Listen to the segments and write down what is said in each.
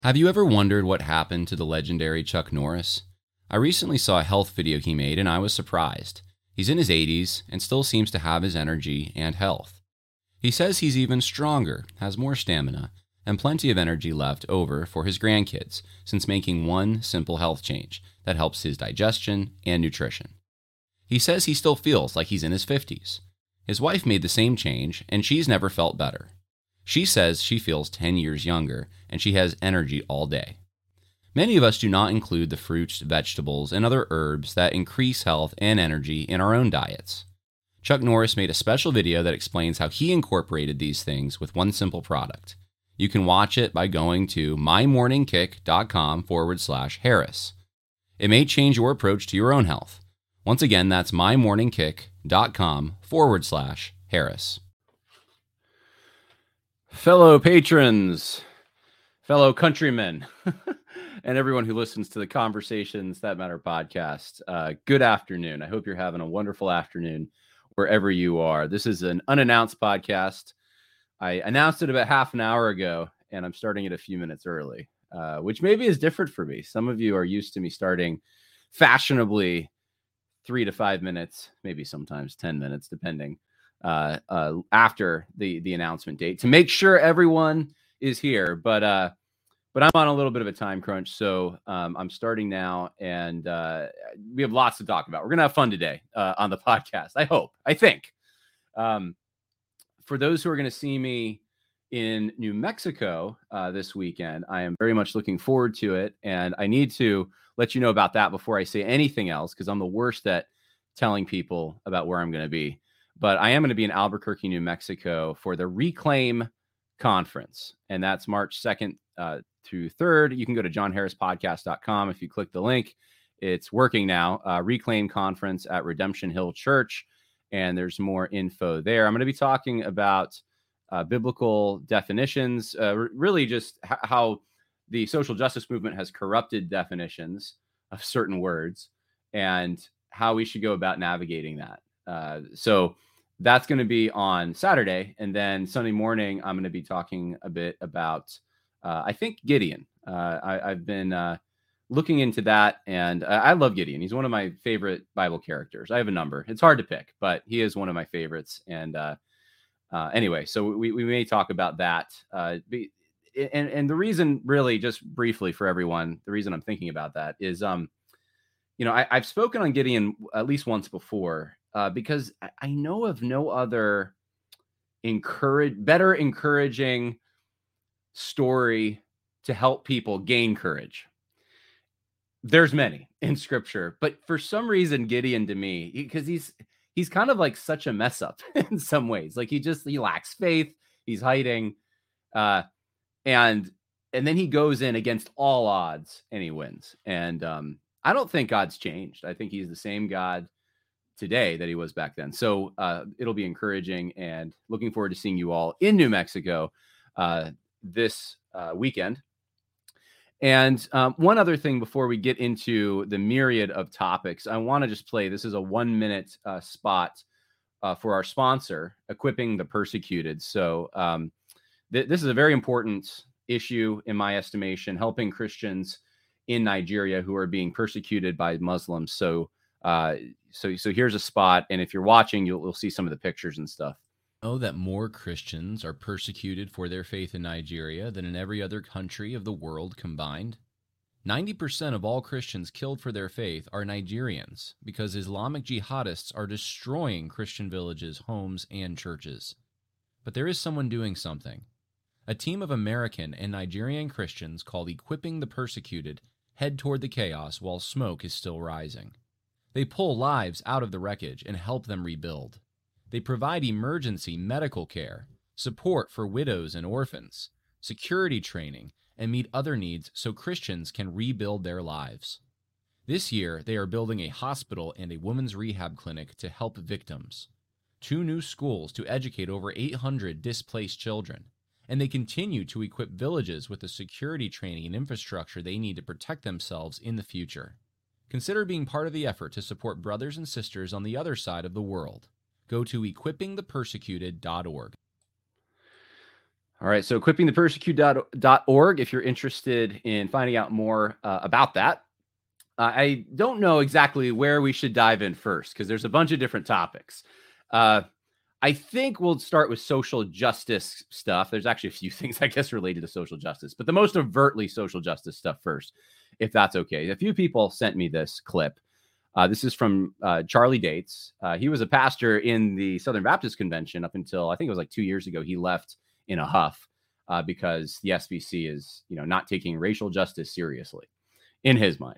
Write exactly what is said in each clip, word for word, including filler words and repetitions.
Have you ever wondered what happened to the legendary Chuck Norris? I recently saw a health video he made and I was surprised. He's in his eighties and still seems to have his energy and health. He says he's even stronger, has more stamina, and plenty of energy left over for his grandkids since making one simple health change that helps his digestion and nutrition. He says he still feels like he's in his fifties. His wife made the same change and she's never felt better. She says she feels ten years younger and she has energy all day. Many of us do not include the fruits, vegetables, and other herbs that increase health and energy in our own diets. Chuck Norris made a special video that explains how he incorporated these things with one simple product. You can watch it by going to mymorningkick.com forward slash Harris. It may change your approach to your own health. Once again, that's mymorningkick.com forward slash Harris. Fellow patrons, fellow countrymen, and everyone who listens to the Conversations That Matter podcast, uh, good afternoon. I hope you're having a wonderful afternoon wherever you are. This is an unannounced podcast. I announced it about half an hour ago, and I'm starting it a few minutes early, uh, which maybe is different for me. Some of you are used to me starting fashionably three to five minutes, maybe sometimes ten minutes, depending. Uh, uh, after the the announcement date to make sure everyone is here, but uh, but I'm on a little bit of a time crunch, so um, I'm starting now, and uh, we have lots to talk about. We're gonna have fun today uh, on the podcast. I hope, I think. Um, for those who are gonna see me in New Mexico uh, this weekend, I am very much looking forward to it, and I need to let you know about that before I say anything else, because I'm the worst at telling people about where I'm gonna be. But I am going to be in Albuquerque, New Mexico for the Reclaim Conference. And that's March second uh, through third. You can go to john harris podcast dot com. If you click the link, it's working now. Uh, Reclaim Conference at Redemption Hill Church. And there's more info there. I'm going to be talking about uh, biblical definitions, uh, really just h- how the social justice movement has corrupted definitions of certain words and how we should go about navigating that. Uh, so that's going to be on Saturday. And then Sunday morning, I'm going to be talking a bit about, uh, I think, Gideon. Uh, I, I've been uh, looking into that, and uh, I love Gideon. He's one of my favorite Bible characters. I have a number. It's hard to pick, but he is one of my favorites. And uh, uh, anyway, so we, we may talk about that. Uh, be, and, and the reason, really, just briefly for everyone, the reason I'm thinking about that is, um, you know, I, I've spoken on Gideon at least once before. Uh, because I know of no other encourage, better encouraging story to help people gain courage. There's many in scripture, but for some reason, Gideon to me, because he, he's he's kind of like such a mess up in some ways. Like he just he lacks faith. He's hiding, uh, and and then he goes in against all odds and he wins. And um, I don't think God's changed. I think he's the same God today that he was back then. So uh, it'll be encouraging, and looking forward to seeing you all in New Mexico uh, this uh, weekend. And um, one other thing before we get into the myriad of topics, I want to just play. This is a one minute uh, spot uh, for our sponsor, Equipping the Persecuted. So um, th- this is a very important issue in my estimation, helping Christians in Nigeria who are being persecuted by Muslims. So uh, So so here's a spot, and if you're watching, you'll, you'll see some of the pictures and stuff. Know that more Christians are persecuted for their faith in Nigeria than in every other country of the world combined? ninety percent of all Christians killed for their faith are Nigerians because Islamic jihadists are destroying Christian villages, homes, and churches. But there is someone doing something. A team of American and Nigerian Christians called Equipping the Persecuted head toward the chaos while smoke is still rising. They pull lives out of the wreckage and help them rebuild. They provide emergency medical care, support for widows and orphans, security training, and meet other needs so Christians can rebuild their lives. This year, they are building a hospital and a women's rehab clinic to help victims, two new schools to educate over eight hundred displaced children, and they continue to equip villages with the security training and infrastructure they need to protect themselves in the future. Consider being part of the effort to support brothers and sisters on the other side of the world. Go to equipping the persecuted dot org. All right. So equipping the persecute dot org, if you're interested in finding out more uh, about that. Uh, I don't know exactly where we should dive in first because there's a bunch of different topics. Uh, I think we'll start with social justice stuff. There's actually a few things, I guess, related to social justice, but the most overtly social justice stuff first, if that's okay. A few people sent me this clip. Uh, this is from uh, Charlie Dates. Uh, he was a pastor in the Southern Baptist Convention up until, I think it was like two years ago. He left in a huff uh, because the S B C is, you know, not taking racial justice seriously in his mind.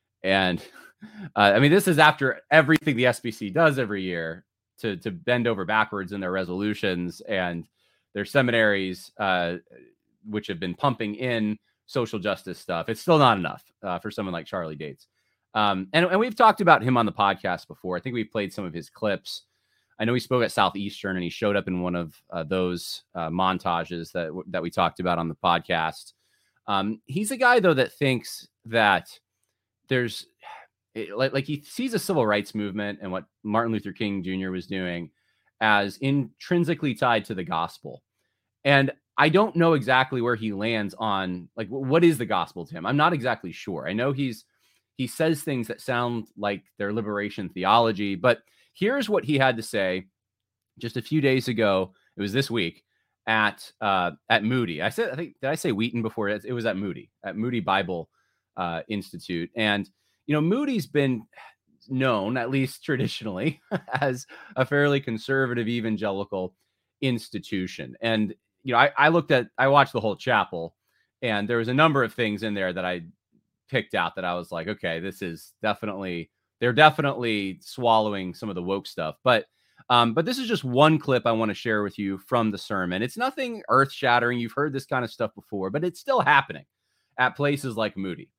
And uh, I mean, this is after everything the S B C does every year to, to bend over backwards in their resolutions and their seminaries, uh, which have been pumping in social justice stuff. It's still not enough uh, for someone like Charlie Dates. Um, and, and we've talked about him on the podcast before. I think we've played some of his clips. I know he spoke at Southeastern and he showed up in one of uh, those uh, montages that, that we talked about on the podcast. Um, he's a guy, though, that thinks that there's like, like he sees a civil rights movement and what Martin Luther King Junior was doing as intrinsically tied to the gospel. And I don't know exactly where he lands on, like, what is the gospel to him? I'm not exactly sure. I know he's, he says things that sound like their liberation theology, but here's what he had to say just a few days ago. It was this week at, uh, at Moody. I said, I think, did I say Wheaton before? It was at Moody, at Moody Bible uh, Institute. And, you know, Moody's been known, at least traditionally, as a fairly conservative evangelical institution. And, you know, I, I looked at, I watched the whole chapel, and there was a number of things in there that I picked out that I was like, okay, this is definitely, they're definitely swallowing some of the woke stuff. But, um, but this is just one clip I want to share with you from the sermon. It's nothing earth shattering. You've heard this kind of stuff before, but it's still happening at places like Moody.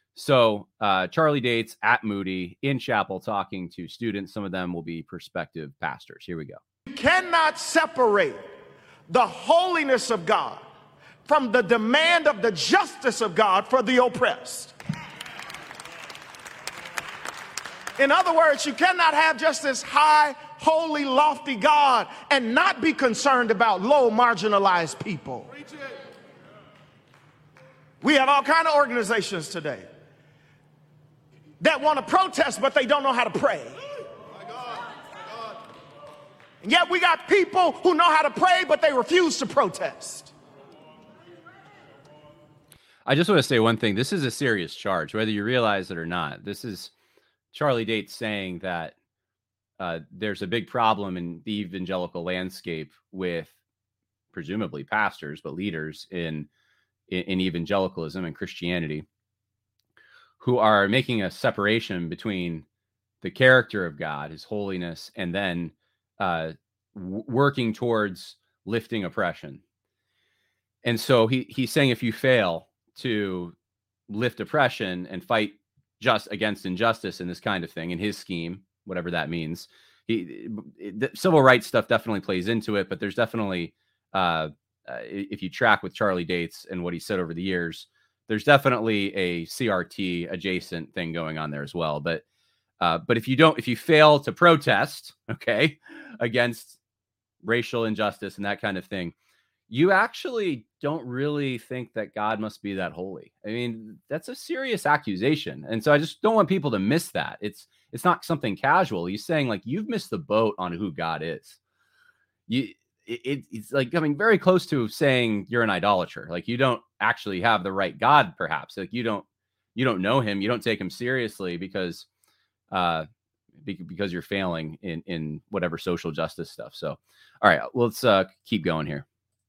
So uh, Charlie Dates at Moody in chapel talking to students. Some of them will be prospective pastors. Here we go. You cannot separate the holiness of God from the demand of the justice of God for the oppressed. In other words, you cannot have just this high, holy, lofty God and not be concerned about low, marginalized people. We have all kinds of organizations today that want to protest, but they don't know how to pray. And yet we got people who know how to pray, but they refuse to protest. I just want to say one thing. This is a serious charge, whether you realize it or not. This is Charlie Dates saying that uh, there's a big problem in the evangelical landscape with presumably pastors, but leaders in, in, in evangelicalism and Christianity, who are making a separation between the character of God, his holiness, and then uh, w- working towards lifting oppression. And so he he's saying if you fail to lift oppression and fight just against injustice and this kind of thing in his scheme, whatever that means, he the civil rights stuff definitely plays into it, but there's definitely, uh, uh, if you track with Charlie Dates and what he said over the years, there's definitely a C R T adjacent thing going on there as well. But uh, but if you don't, if you fail to protest, okay, against racial injustice and that kind of thing, you actually don't really think that God must be that holy. I mean, that's a serious accusation. And so I just don't want people to miss that. It's it's not something casual. He's saying, like, you've missed the boat on who God is. You it, it's like coming very close to saying you're an idolater. Like, you don't actually have the right God, perhaps. Like, you don't you don't know him. You don't take him seriously because uh because you're failing in in whatever social justice stuff. So, all right, let's uh keep going here.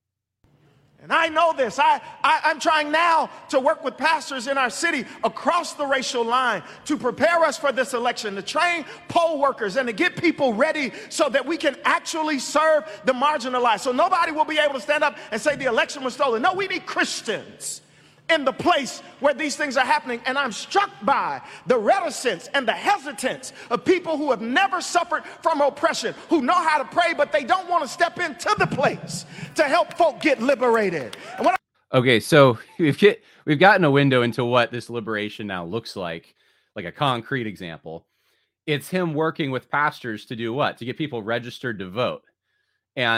And I know this. I, I, I'm trying now to work with pastors in our city across the racial line to prepare us for this election, to train poll workers and to get people ready so that we can actually serve the marginalized. So nobody will be able to stand up and say the election was stolen. No, we need Christians in the place where these things are happening. And I'm struck by the reticence and the hesitance of people who have never suffered from oppression, who know how to pray, but they don't want to step into the place to help folk get liberated. And when I- okay, so we've get we've gotten a window into what this liberation now looks like, like a concrete example. It's him working with pastors to do what? To get people registered to vote. And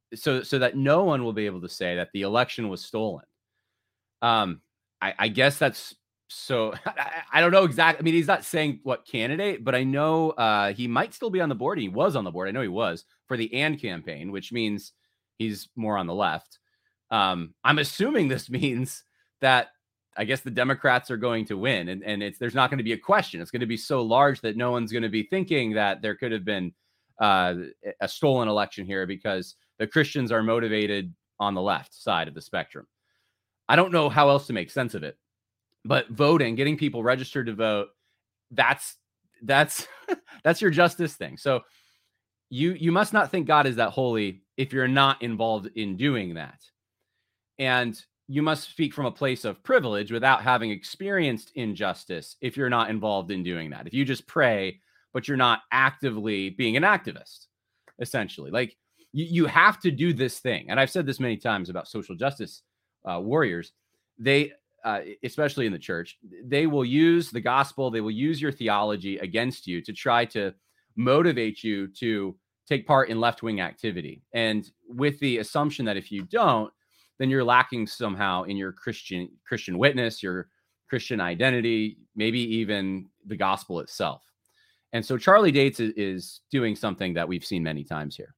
so so that no one will be able to say that the election was stolen. Um, I, I guess that's so. I, I don't know exactly. I mean, he's not saying what candidate, but I know uh, he might still be on the board. He was on the board. I know he was for the AND campaign, which means he's more on the left. Um, I'm assuming this means that I guess the Democrats are going to win, and, and it's there's not going to be a question. It's going to be so large that no one's going to be thinking that there could have been uh, a stolen election here because the Christians are motivated on the left side of the spectrum. I don't know how else to make sense of it, but voting, getting people registered to vote, that's that's that's your justice thing. So you you must not think God is that holy if you're not involved in doing that. And you must speak from a place of privilege without having experienced injustice if you're not involved in doing that. If you just pray, but you're not actively being an activist, essentially. Like you, you have to do this thing. And I've said this many times about social justice uh, warriors. They, uh, especially in the church, they will use the gospel, they will use your theology against you to try to motivate you to take part in left-wing activity. And with the assumption that if you don't, then you're lacking somehow in your Christian Christian witness, your Christian identity, maybe even the gospel itself. And so Charlie Dates is, is doing something that we've seen many times here.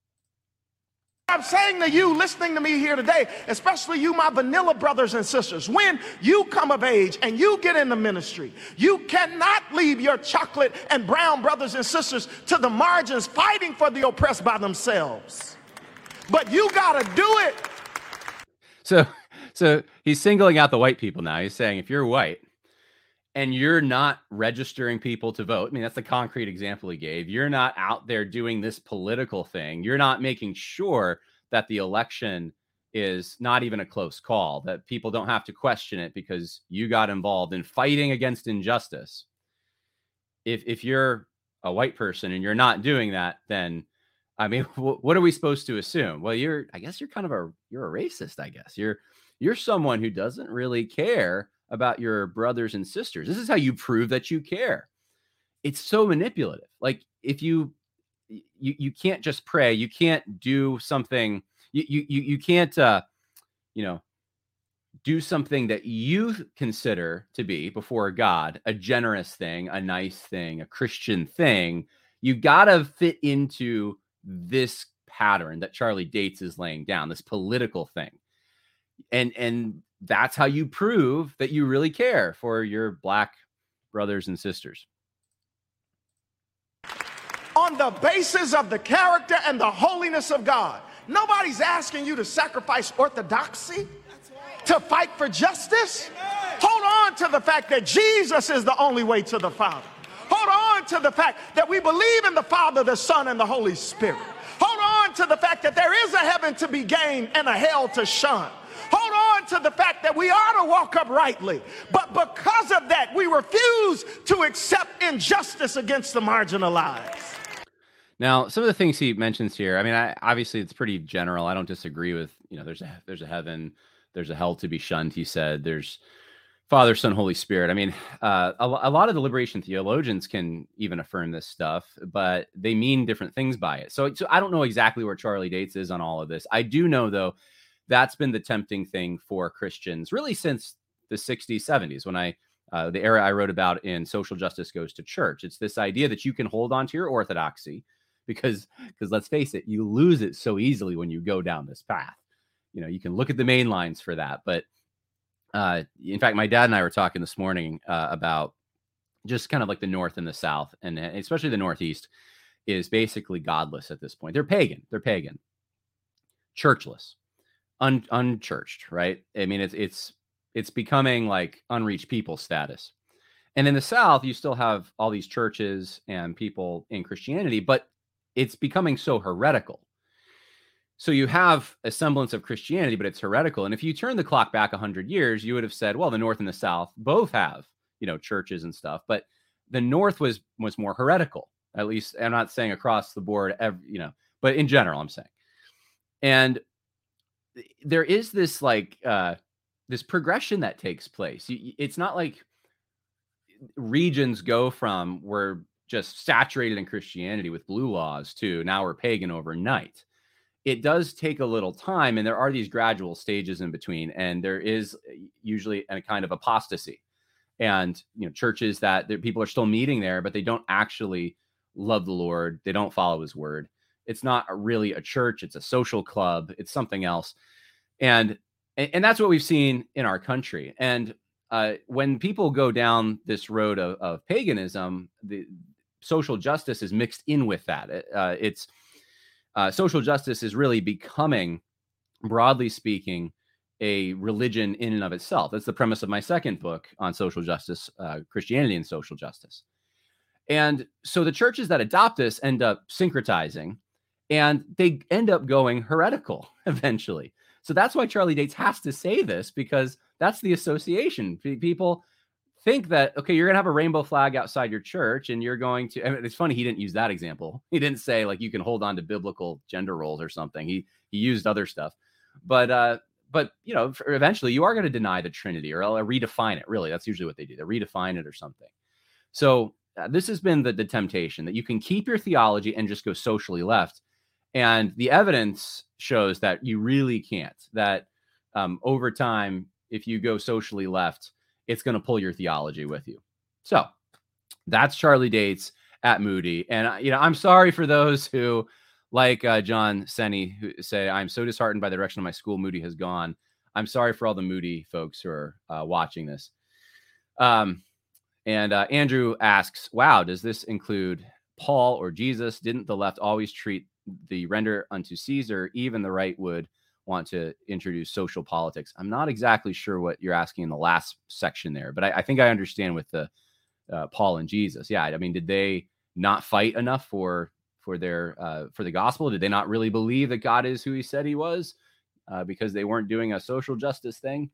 I'm saying to you listening to me here today, especially you, my vanilla brothers and sisters, when you come of age and you get in the ministry, you cannot leave your chocolate and brown brothers and sisters to the margins fighting for the oppressed by themselves. But you got to do it. So, so he's singling out the white people now. He's saying if you're white and you're not registering people to vote, I mean, that's the concrete example he gave. You're not out there doing this political thing. You're not making sure that the election is not even a close call, that people don't have to question it because you got involved in fighting against injustice. If if you're a white person and you're not doing that, then I mean, what are we supposed to assume? Well, you're, I guess you're kind of a, you're a racist, I guess. You're, you're someone who doesn't really care about your brothers and sisters. This is how you prove that you care. It's so manipulative. Like if you, you, you can't just pray, you can't do something, you, you, you can't, uh, you know, do something that you consider to be before God, a generous thing, a nice thing, a Christian thing. You got to fit into this pattern that Charlie Dates is laying down, this political thing. And and that's how you prove that you really care for your black brothers and sisters. On the basis of the character and the holiness of God. Nobody's asking you to sacrifice orthodoxy to fight for justice. Hold on to the fact that Jesus is the only way to the Father. Hold on to the fact that we believe in the Father, the Son, and the Holy Spirit. Hold on to the fact that there is a heaven to be gained and a hell to shun. Hold on to the fact that we are to walk uprightly. But because of that, we refuse to accept injustice against the marginalized. Now, some of the things he mentions here, I mean, I, obviously it's pretty general. I don't disagree with, you know, there's a, there's a heaven, there's a hell to be shunned, he said. There's Father, Son, Holy Spirit. I mean, uh, a, a lot of the liberation theologians can even affirm this stuff, but they mean different things by it. So, so I don't know exactly where Charlie Dates is on all of this. I do know, though, that's been the tempting thing for Christians really since the sixties, seventies, when I, uh, the era I wrote about in Social Justice Goes to Church. It's this idea that you can hold on to your orthodoxy because, because let's face it, you lose it so easily when you go down this path. You know, you can look at the main lines for that, but Uh, in fact, my dad and I were talking this morning uh, about just kind of like the North and the South, and especially the Northeast is basically godless at this point. They're pagan. They're pagan, churchless, un- unchurched, right? I mean, it's it's it's becoming like unreached people status. And in the South, you still have all these churches and people in Christianity, but it's becoming so heretical. So you have a semblance of Christianity, but it's heretical. And if you turn the clock back one hundred years, you would have said, well, the North and the South both have, you know, churches and stuff. But the North was was more heretical, at least. I'm not saying across the board, every, you know, but in general, I'm saying. And there is this like uh, this progression that takes place. It's not like regions go from we're just saturated in Christianity with blue laws to now we're pagan overnight. it does take a little time, and there are these gradual stages in between, and there is usually a kind of apostasy. And, you know, churches that people are still meeting there, but they don't actually love the Lord. They don't follow his word. It's not really a church. It's a social club. It's something else. And, and that's what we've seen in our country. And uh, when people go down this road of, of paganism, the social justice is mixed in with that. Uh, it's uh, social justice is really becoming, broadly speaking, a religion in and of itself. That's the premise of my second book on social justice, uh, Christianity and Social Justice. And so the churches that adopt this end up syncretizing, and they end up going heretical eventually. So that's why Charlie Dates has to say this, because that's the association. P- people think that, okay, you're going to have a rainbow flag outside your church, and you're going to, I mean, it's funny, he didn't use that example. He didn't say like, you can hold on to biblical gender roles or something. He, he used other stuff, but, uh, But, you know, eventually you are going to deny the Trinity, or redefine it. Really, that's usually what they do. They redefine it or something. So uh, this has been the, the temptation, that you can keep your theology and just go socially left. And the evidence shows that you really can't, that um, over time, if you go socially left, it's going to pull your theology with you. So that's Charlie Dates at Moody. And, you know, I'm sorry for those who, like uh, John Senny, who say, I'm so disheartened by the direction of my school Moody has gone. I'm sorry for all the Moody folks who are uh, watching this. Um, and uh, Andrew asks, wow, does this include Paul or Jesus? Didn't the left always treat the render unto Caesar? Even the right would want to introduce social politics. I'm not exactly sure what you're asking in the last section there, but I, I think I understand with the uh, Paul and Jesus. Yeah, I mean, did they not fight enough for for their uh, for the gospel? Did they not really believe that God is who he said he was uh, because they weren't doing a social justice thing?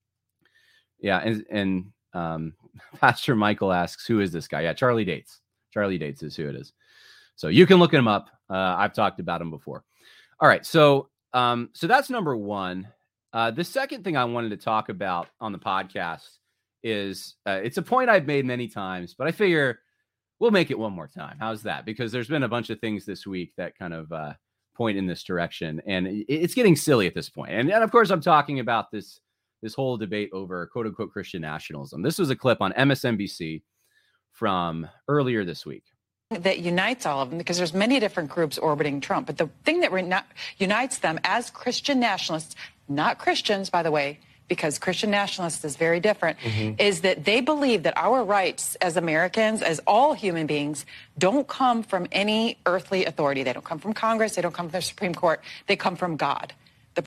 Yeah. And, and um, Pastor Michael asks, who is this guy? Yeah. Charlie Dates. Charlie Dates is who it is. So you can look him up. Uh, I've talked about him before. All right. So, um, so that's number one. Uh, the second thing I wanted to talk about on the podcast is uh, it's a point I've made many times, but I figure we'll make it one more time. How's that? Because there's been a bunch of things this week that kind of uh, point in this direction, and it's getting silly at this point. And, and of course, I'm talking about this this whole debate over quote unquote Christian nationalism. This was a clip on M S N B C from earlier this week that unites all of them, because there's many different groups orbiting Trump. But the thing that re- unites them as Christian nationalists, not Christians, by the way, because Christian nationalist is very different, mm-hmm. is that they believe that our rights as Americans, as all human beings, don't come from any earthly authority. They don't come from Congress. They don't come from the Supreme Court. They come from God. The-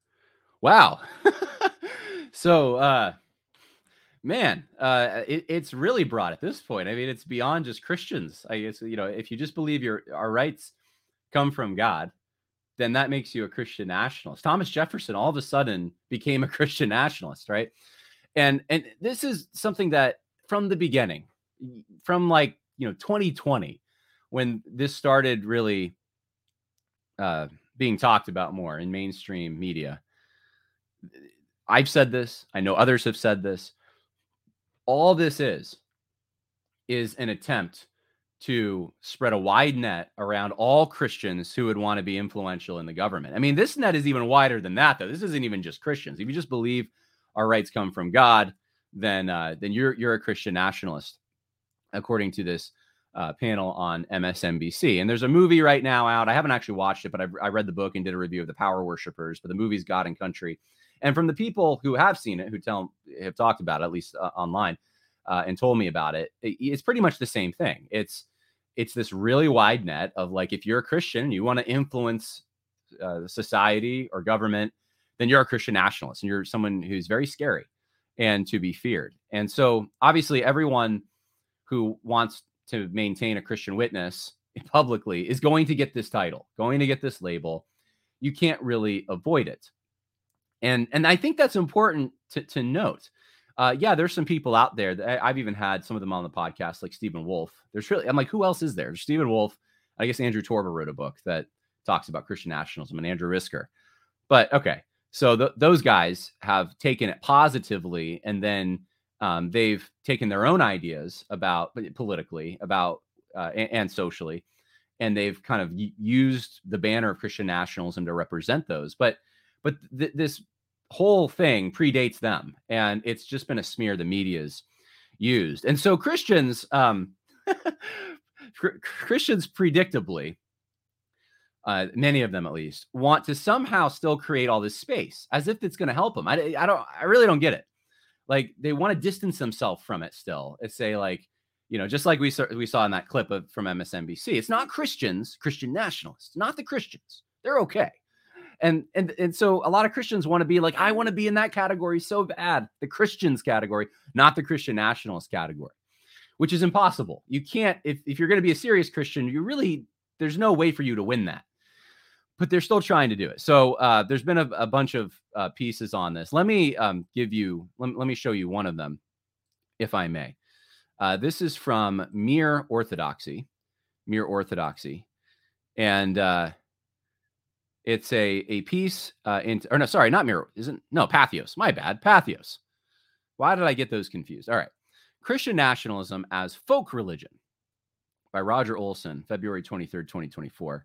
wow. So, uh, man, uh, it, it's really broad at this point. I mean, it's beyond just Christians. I guess, you know, if you just believe your our rights come from God, then that makes you a Christian nationalist. Thomas Jefferson all of a sudden became a Christian nationalist, right? And and this is something that from the beginning, from like, you know, twenty twenty, when this started really uh, being talked about more in mainstream media, I've said this. I know others have said this. All this is, is an attempt to spread a wide net around all Christians who would want to be influential in the government. I mean, this net is even wider than that, though. This isn't even just Christians. If you just believe our rights come from God, then uh, then you're you're a Christian nationalist, according to this uh, panel on M S N B C. And there's a movie right now out. I haven't actually watched it, but I've, I read the book and did a review of The Power Worshippers. But the movie's God and Country. And from the people who have seen it, who tell have talked about it, at least uh, online, uh, and told me about it, it, it's pretty much the same thing. It's It's this really wide net of like, if you're a Christian, you want to influence uh, society or government, then you're a Christian nationalist and you're someone who's very scary and to be feared. And so obviously everyone who wants to maintain a Christian witness publicly is going to get this title, going to get this label. You can't really avoid it. And, and I think that's important to, to note. Uh, yeah, there's some people out there that I, I've even had some of them on the podcast, like Stephen Wolfe. There's really, I'm like, who else is there? There's Stephen Wolfe. I guess Andrew Torba wrote a book that talks about Christian nationalism, and Andrew Risker. But okay, so th- those guys have taken it positively, and then um, they've taken their own ideas about politically, about uh, and, and socially, and they've kind of used the banner of Christian nationalism to represent those. But but th- this whole thing predates them, and it's just been a smear the media's used. And so Christians, um, Christians predictably, uh, many of them at least, want to somehow still create all this space as if it's going to help them. I, I don't, I really don't get it. Like, they want to distance themselves from it still. It's say like, you know, just like we saw, we saw in that clip of from M S N B C. It's not Christians, Christian nationalists, not the Christians. They're okay. And and and so a lot of Christians want to be like, I want to be in that category so bad, the Christians category, not the Christian nationalist category, which is impossible. You can't, if, if you're going to be a serious Christian, you really, there's no way for you to win that. But they're still trying to do it. So uh, there's been a, a bunch of uh, pieces on this. Let me um, give you, let, let me show you one of them, if I may. Uh, this is from Mere Orthodoxy, Mere Orthodoxy. And uh, it's a, a piece uh, in, or no, sorry, not Mere, isn't, no, Patheos, my bad, Patheos. Why did I get those confused? All right. Christian Nationalism as Folk Religion by Roger Olson, February twenty-third, twenty twenty-four.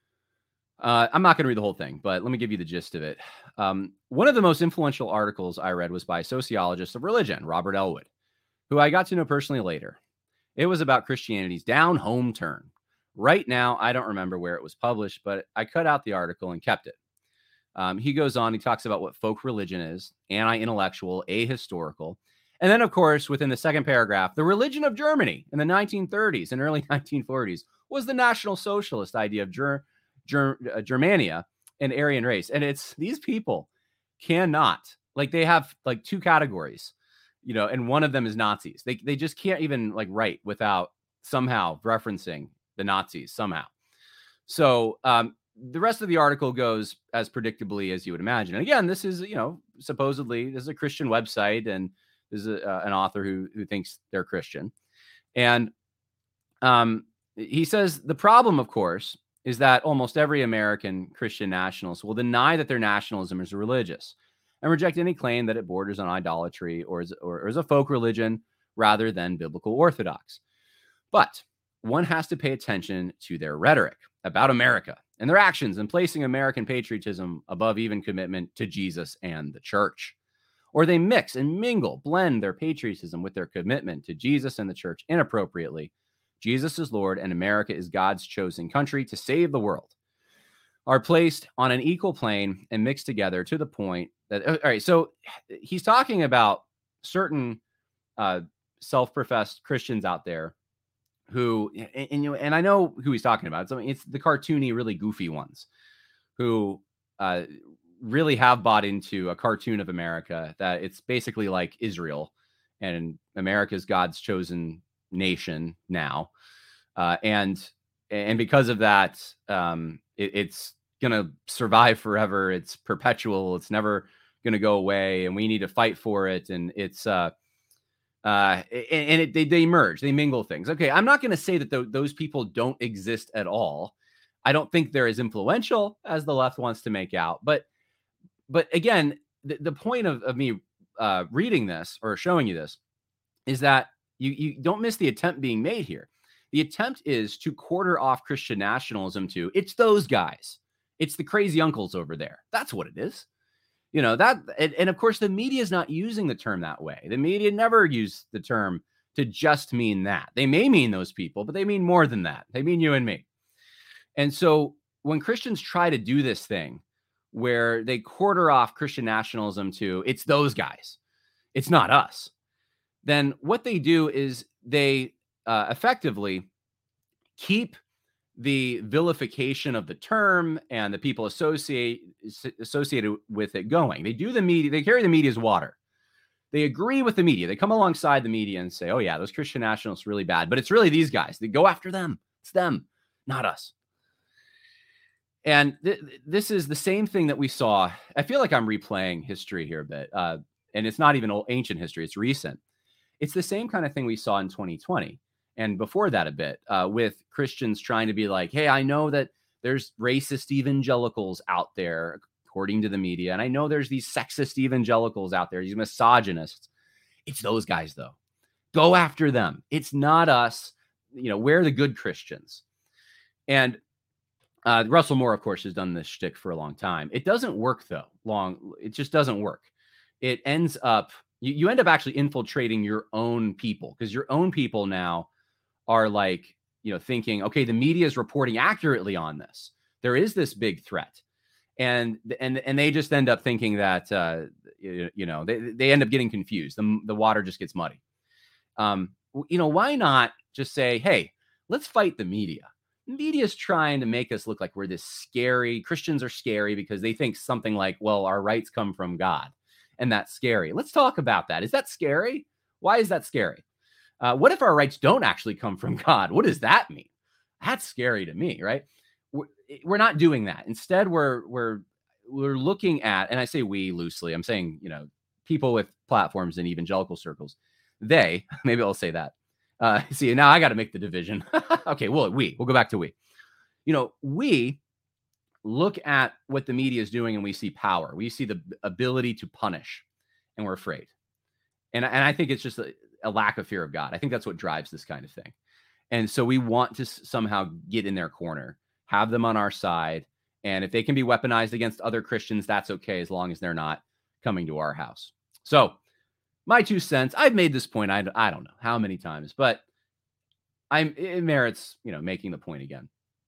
Uh, I'm not going to read the whole thing, but let me give you the gist of it. Um, one of the most influential articles I read was by a sociologist of religion, Robert Elwood, who I got to know personally later. It was about Christianity's down home turn. Right now, I don't remember where it was published, but I cut out the article and kept it. Um, he goes on, he talks about what folk religion is, anti-intellectual, ahistorical. And then, of course, within the second paragraph, the religion of Germany in the nineteen thirties and early nineteen forties was the National Socialist idea of Ger- Ger- uh, Germania and Aryan race. And it's these people cannot, like they have like two categories, you know, and one of them is Nazis. They they just can't even like write without somehow referencing the Nazis somehow. So um, the rest of the article goes as predictably as you would imagine. And again, this is, you know, supposedly this is a Christian website, and this is a, uh, an author who who thinks they're Christian. And um, he says the problem, of course, is that almost every American Christian nationalist will deny that their nationalism is religious and reject any claim that it borders on idolatry or is, or, or is a folk religion rather than biblical orthodox. But one has to pay attention to their rhetoric about America and their actions in placing American patriotism above even commitment to Jesus and the church. Or they mix and mingle, blend their patriotism with their commitment to Jesus and the church inappropriately. Jesus is Lord and America is God's chosen country to save the world, are placed on an equal plane and mixed together to the point that, all right, so he's talking about certain uh, self-professed Christians out there who, and, and, you know, and I know who he's talking about. So it's the cartoony, really goofy ones who uh, really have bought into a cartoon of America that it's basically like Israel and America's God's chosen nation now. Uh, and, and because of that, um, it, it's going to survive forever. It's perpetual. It's never going to go away. And we need to fight for it. And it's, uh, uh, and, and it, they, they merge, they mingle things. Okay. I'm not going to say that th- those people don't exist at all. I don't think they're as influential as the left wants to make out, but, but again, the, the point of, of me, uh, reading this or showing you this is that You, you don't miss the attempt being made here. The attempt is to quarter off Christian nationalism to, it's those guys. It's the crazy uncles over there. That's what it is. You know, that, and, and of course, the media is not using the term that way. The media never used the term to just mean that. They may mean those people, but they mean more than that. They mean you and me. And so when Christians try to do this thing where they quarter off Christian nationalism to, it's those guys, it's not us, then what they do is they uh, effectively keep the vilification of the term and the people associate, associated with it going. They do the media, they carry the media's water. They agree with the media. They come alongside the media and say, oh yeah, those Christian nationalists are really bad, but it's really these guys. They go after them. It's them, not us. And th- this is the same thing that we saw. I feel like I'm replaying history here a bit. Uh, and it's not even old, ancient history. It's recent. It's the same kind of thing we saw in twenty twenty and before that a bit uh, with Christians trying to be like, hey, I know that there's racist evangelicals out there, according to the media. And I know there's these sexist evangelicals out there, these misogynists. It's those guys, though. Go after them. It's not us. You know, we're the good Christians. And uh, Russell Moore, of course, has done this shtick for a long time. It doesn't work, though. Long, it just doesn't work. It ends up, you, you end up actually infiltrating your own people, because your own people now are like, you know, thinking, okay, the media is reporting accurately on this. There is this big threat. And and and they just end up thinking that, uh, you, you know, they, they end up getting confused. The, the water just gets muddy. Um, you know, why not just say, hey, let's fight the media. The media is trying to make us look like we're this scary. Christians are scary because they think something like, well, our rights come from God. And that's scary. Let's talk about that. Is that scary? Why is that scary? Uh, what if our rights don't actually come from God? What does that mean? That's scary to me, right? We're not doing that. Instead, we're we're we're looking at, and I say we loosely, I'm saying, you know, people with platforms in evangelical circles. They, maybe I'll say that. Uh, see, now I got to make the division. Okay, well, we, we'll go back to we. You know, we look at what the media is doing and we see power. We see the ability to punish, and we're afraid. And, and I think it's just a, a lack of fear of God. I think that's what drives this kind of thing. And so we want to somehow get in their corner, have them on our side. And if they can be weaponized against other Christians, that's okay, as long as they're not coming to our house. So my two cents, I've made this point, I, I don't know how many times, but I'm, it merits, you know, making the point again.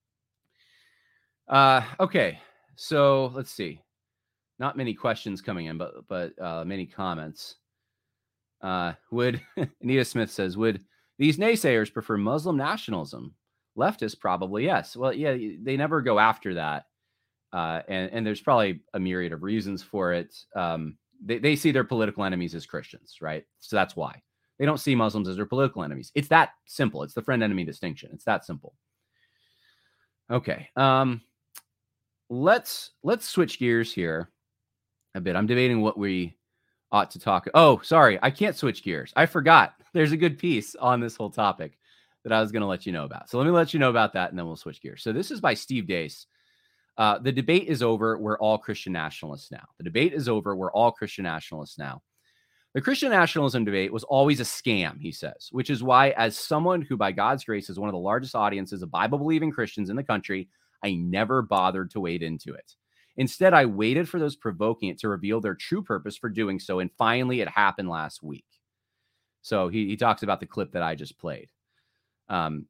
Uh, okay. So let's see. Not many questions coming in, but, but uh, many comments. Uh, would Anita Smith says, would these naysayers prefer Muslim nationalism? Leftists, probably, yes. Well, yeah, they never go after that. Uh, and, and there's probably a myriad of reasons for it. Um, they, they see their political enemies as Christians, right? So that's why. They don't see Muslims as their political enemies. It's that simple. It's the friend-enemy distinction. It's that simple. Okay. Um, let's let's switch gears here a bit. I'm debating what we ought to talk. Oh, sorry. I can't switch gears. I forgot. There's a good piece on this whole topic that I was going to let you know about. So let me let you know about that, and then we'll switch gears. So this is by Steve Deace. Uh, the debate is over. We're all Christian nationalists now. The debate is over. We're all Christian nationalists now. The Christian nationalism debate was always a scam, he says, which is why, as someone who, by God's grace, is one of the largest audiences of Bible-believing Christians in the country, I never bothered to wade into it. Instead, I waited for those provoking it to reveal their true purpose for doing so, and finally it happened last week. So he, he talks about the clip that I just played. Um,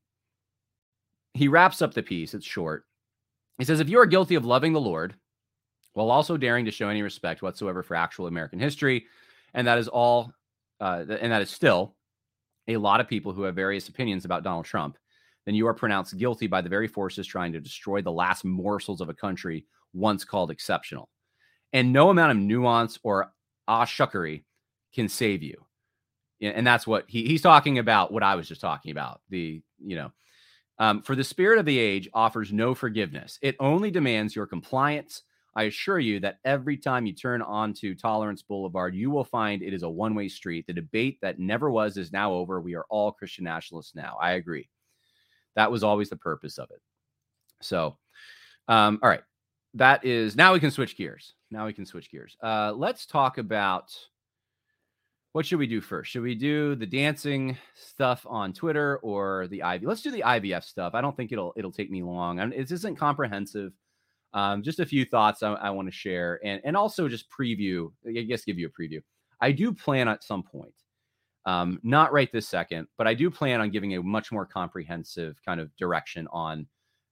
he wraps up the piece. It's short. He says, if you are guilty of loving the Lord while also daring to show any respect whatsoever for actual American history, and that is all, uh, and that is still a lot of people who have various opinions about Donald Trump, then you are pronounced guilty by the very forces trying to destroy the last morsels of a country once called exceptional. And no amount of nuance or ah-shuckery can save you. And that's what he, he's talking about, what I was just talking about. The, you know, um, for the spirit of the age offers no forgiveness. It only demands your compliance. I assure you that every time you turn onto Tolerance Boulevard, you will find it is a one-way street. The debate that never was is now over. We are all Christian nationalists now. I agree. That was always the purpose of it. So, um, all right. That is, now we can switch gears. Now we can switch gears. Uh, let's talk about, what should we do first? Should we do the dancing stuff on Twitter or the I V? Let's do the I V F stuff. I don't think it'll it'll take me long. I mean, it isn't comprehensive. Um, just a few thoughts I, I want to share, and and also just preview. I guess give you a preview. I do plan at some point, um, not right this second, but I do plan on giving a much more comprehensive kind of direction on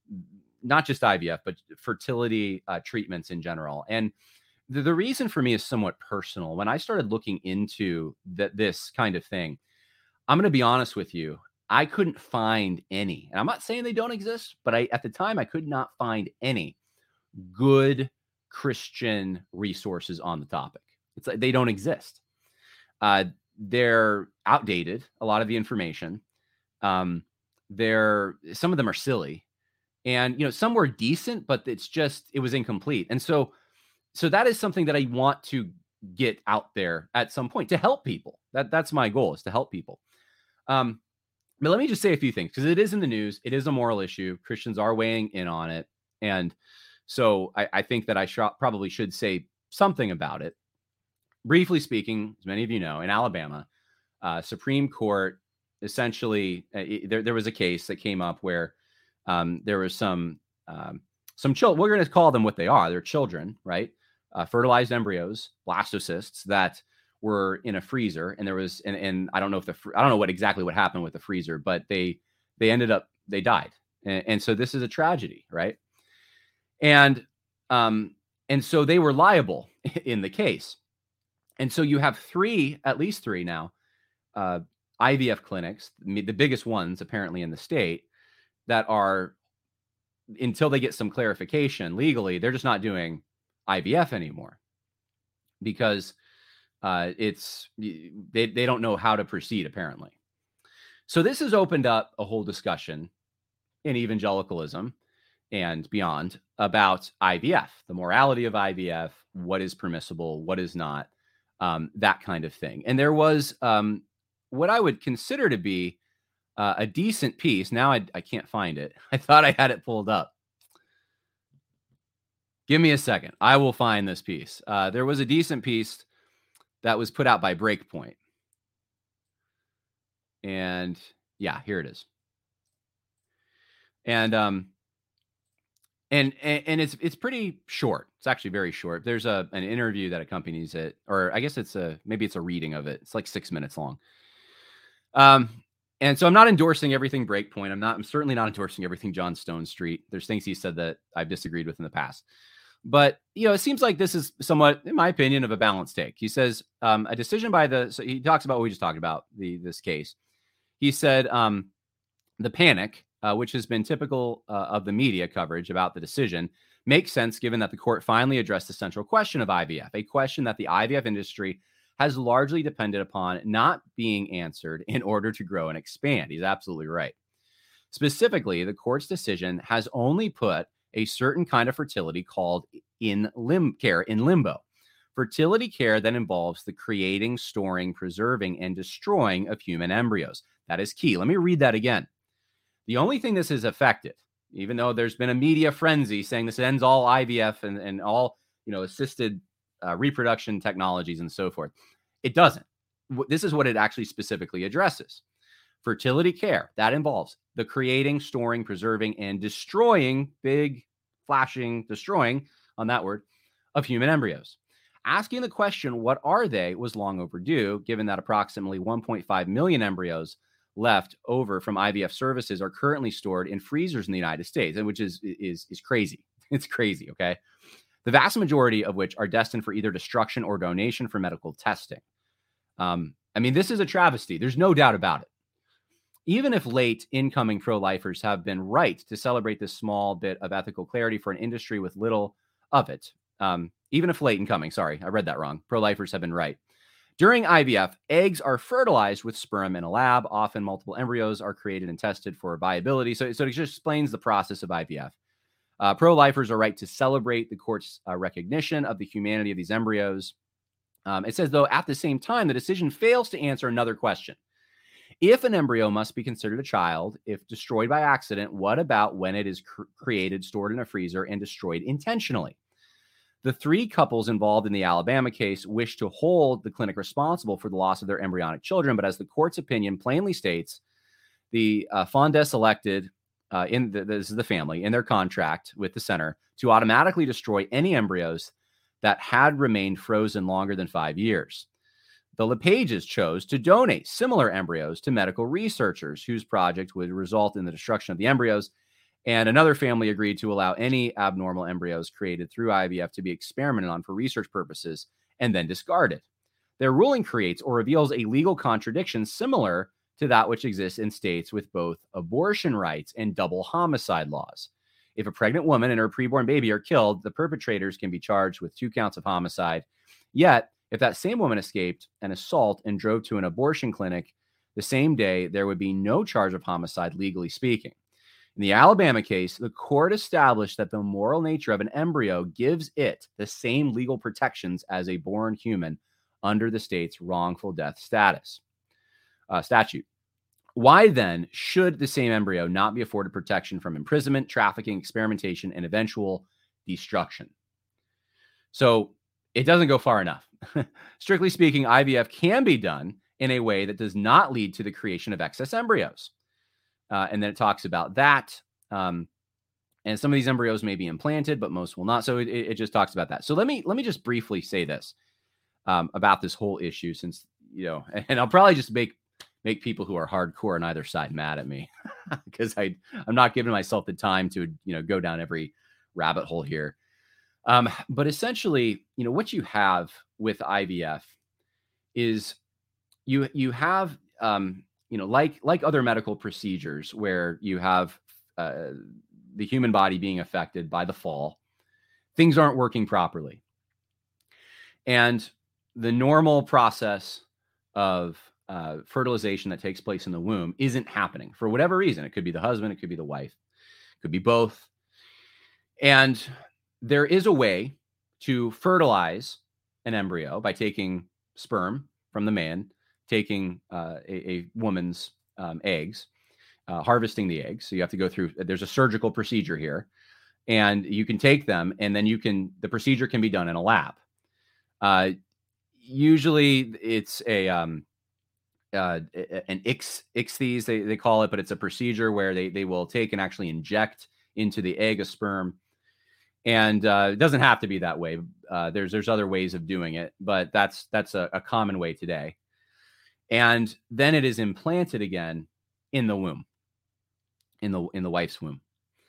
not just I V F, but fertility uh, treatments in general. And the, the reason for me is somewhat personal. When I started looking into that this kind of thing, I'm going to be honest with you, I couldn't find any. And I'm not saying they don't exist, but I at the time I could not find any good Christian resources on the topic. It's like they don't exist. Uh, they're outdated. A lot of the information, um, they're some of them are silly. And, you know, some were decent, but it's just, it was incomplete. And so, so that is something that I want to get out there at some point to help people. That that's my goal, is to help people. Um, but let me just say a few things, because it is in the news. It is a moral issue. Christians are weighing in on it. And so I, I think that I sh- probably should say something about it. Briefly speaking, as many of you know, in Alabama, uh, Supreme Court essentially, uh, it, there, there was a case that came up where Um, there was some um, some children. We're going to call them what they are. They're children, right? Uh, fertilized embryos, blastocysts that were in a freezer, and there was, and, and I don't know if the, I don't know what exactly what happened with the freezer, but they they ended up they died, and, and so this is a tragedy, right? And um, and so they were liable in the case, and so you have three, at least three now, uh, I V F clinics, the biggest ones apparently in the state, that are, until they get some clarification legally, they're just not doing I V F anymore because uh, it's they they don't know how to proceed apparently. So this has opened up a whole discussion in evangelicalism and beyond about I V F, the morality of I V F, what is permissible, what is not, um, that kind of thing. And there was um, what I would consider to be uh, a decent piece. Now I, I can't find it. I thought I had it pulled up. Give me a second. I will find this piece. Uh, there was a decent piece that was put out by Breakpoint. And yeah, here it is. And um, and and, and it's it's pretty short. It's actually very short. There's a an interview that accompanies it, or I guess it's a maybe it's a reading of it. It's like six minutes long. Um, and so I'm not endorsing everything Breakpoint. I'm not. I'm certainly not endorsing everything John Stone Street. There's things he said that I've disagreed with in the past. But, you know, it seems like this is somewhat, in my opinion, of a balanced take. He says um, a decision by the, so he talks about what we just talked about, the this case. He said um, the panic, uh, which has been typical uh, of the media coverage about the decision, makes sense given that the court finally addressed the central question of I V F, a question that the I V F industry has largely depended upon not being answered in order to grow and expand. He's absolutely right. Specifically, the court's decision has only put a certain kind of fertility called in lim care in limbo. Fertility care that involves the creating, storing, preserving, and destroying of human embryos. That is key. Let me read that again. The only thing this has affected, even though there's been a media frenzy saying this ends all I V F and, and all, you know, assisted uh, reproduction technologies and so forth, it doesn't. This is what it actually specifically addresses. Fertility care, that involves the creating, storing, preserving, and destroying, big, flashing, destroying, on that word, of human embryos. Asking the question, what are they, was long overdue, given that approximately one point five million embryos left over from I V F services are currently stored in freezers in the United States, and which is, is, is crazy. It's crazy, okay? The vast majority of which are destined for either destruction or donation for medical testing. Um, I mean, this is a travesty. There's no doubt about it. Even if late incoming pro-lifers have been right to celebrate this small bit of ethical clarity for an industry with little of it, um, even if late incoming, sorry, I read that wrong. Pro-lifers have been right. During I V F, eggs are fertilized with sperm in a lab. Often multiple embryos are created and tested for viability. So, so it just explains the process of I V F. Uh, pro-lifers are right to celebrate the court's uh, recognition of the humanity of these embryos. Um, it says, though, at the same time, the decision fails to answer another question. If an embryo must be considered a child, if destroyed by accident, what about when it is cr- created, stored in a freezer, and destroyed intentionally? The three couples involved in the Alabama case wish to hold the clinic responsible for the loss of their embryonic children, but as the court's opinion plainly states, the uh, Fondes elected, uh, in the, this is the family, in their contract with the center, to automatically destroy any embryos that had remained frozen longer than five years. The LePages chose to donate similar embryos to medical researchers whose project would result in the destruction of the embryos, and another family agreed to allow any abnormal embryos created through I V F to be experimented on for research purposes and then discarded. Their ruling creates or reveals a legal contradiction similar to that which exists in states with both abortion rights and double homicide laws. If a pregnant woman and her preborn baby are killed, the perpetrators can be charged with two counts of homicide. Yet, if that same woman escaped an assault and drove to an abortion clinic the same day, there would be no charge of homicide, legally speaking. In the Alabama case, the court established that the moral nature of an embryo gives it the same legal protections as a born human under the state's wrongful death status uh, statute. Why then should the same embryo not be afforded protection from imprisonment, trafficking, experimentation, and eventual destruction? So it doesn't go far enough. Strictly speaking, I V F can be done in a way that does not lead to the creation of excess embryos. Uh, and then it talks about that. Um, and some of these embryos may be implanted, but most will not. So it, it just talks about that. So let me let me just briefly say this um, about this whole issue, since, you know, and I'll probably just make make people who are hardcore on either side mad at me because I I'm not giving myself the time to, you know, go down every rabbit hole here. Um, but essentially, you know, what you have with I V F is you you have um, you know, like like other medical procedures where you have uh, the human body being affected by the fall, things aren't working properly. And the normal process of uh, fertilization that takes place in the womb isn't happening for whatever reason. It could be the husband, it could be the wife, it could be both. And there is a way to fertilize an embryo by taking sperm from the man, taking uh, a, a woman's um, eggs, uh, harvesting the eggs. So you have to go through, there's a surgical procedure here, and you can take them, and then you can, the procedure can be done in a lab. Uh, usually it's a, um, uh, an ix, ichthyes, they, they call it, but it's a procedure where they, they will take and actually inject into the egg a sperm. And uh, it doesn't have to be that way. Uh, there's there's other ways of doing it, but that's that's a, a common way today. And then it is implanted again in the womb, in the in the wife's womb.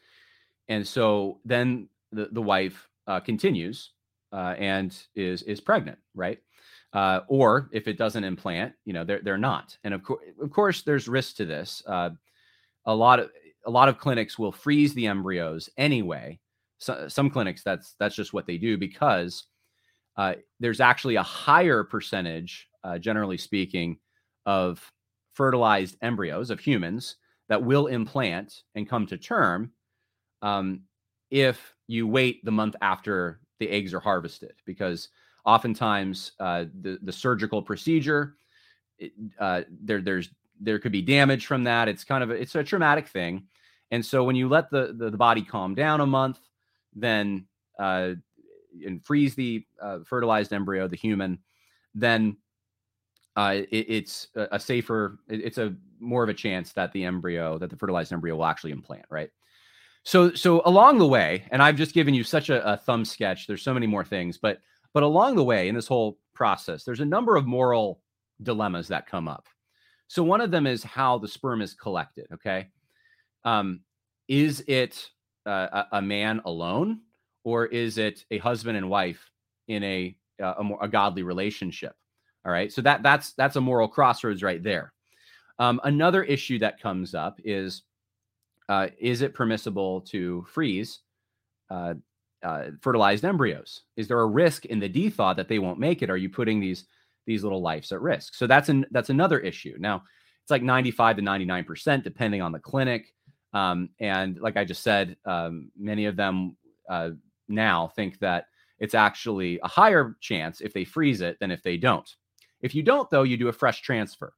And so then the the wife uh, continues uh, and is is pregnant, right? Uh, or if it doesn't implant, you know, they're they're not. And of course, of course, there's risk to this. Uh, a lot of a lot of clinics will freeze the embryos anyway. So, some clinics, that's that's just what they do, because uh, there's actually a higher percentage, uh, generally speaking, of fertilized embryos of humans that will implant and come to term um, if you wait the month after the eggs are harvested, because oftentimes uh, the the surgical procedure, it, uh, there there's there could be damage from that. It's kind of a, it's a traumatic thing, and so when you let the the, the body calm down a month, then uh, and freeze the uh, fertilized embryo, the human, then uh, it, it's a, a safer, it, it's a more of a chance that the embryo, that the fertilized embryo will actually implant, right? So, so along the way, and I've just given you such a, a thumb sketch. There's so many more things, but but along the way in this whole process, there's a number of moral dilemmas that come up. So one of them is how the sperm is collected. Okay, um, is it Uh, a, a man alone, or is it a husband and wife in a uh, a, more, a godly relationship? All right, so that that's that's a moral crossroads right there. Um, another issue that comes up is uh, is it permissible to freeze uh, uh, fertilized embryos? Is there a risk in the dethaw that they won't make it? Are you putting these these little lives at risk? So that's an that's another issue. Now it's like ninety-five to ninety-nine percent depending on the clinic. Um, and like I just said, um, many of them uh, now think that it's actually a higher chance if they freeze it than if they don't. If you don't, though, you do a fresh transfer.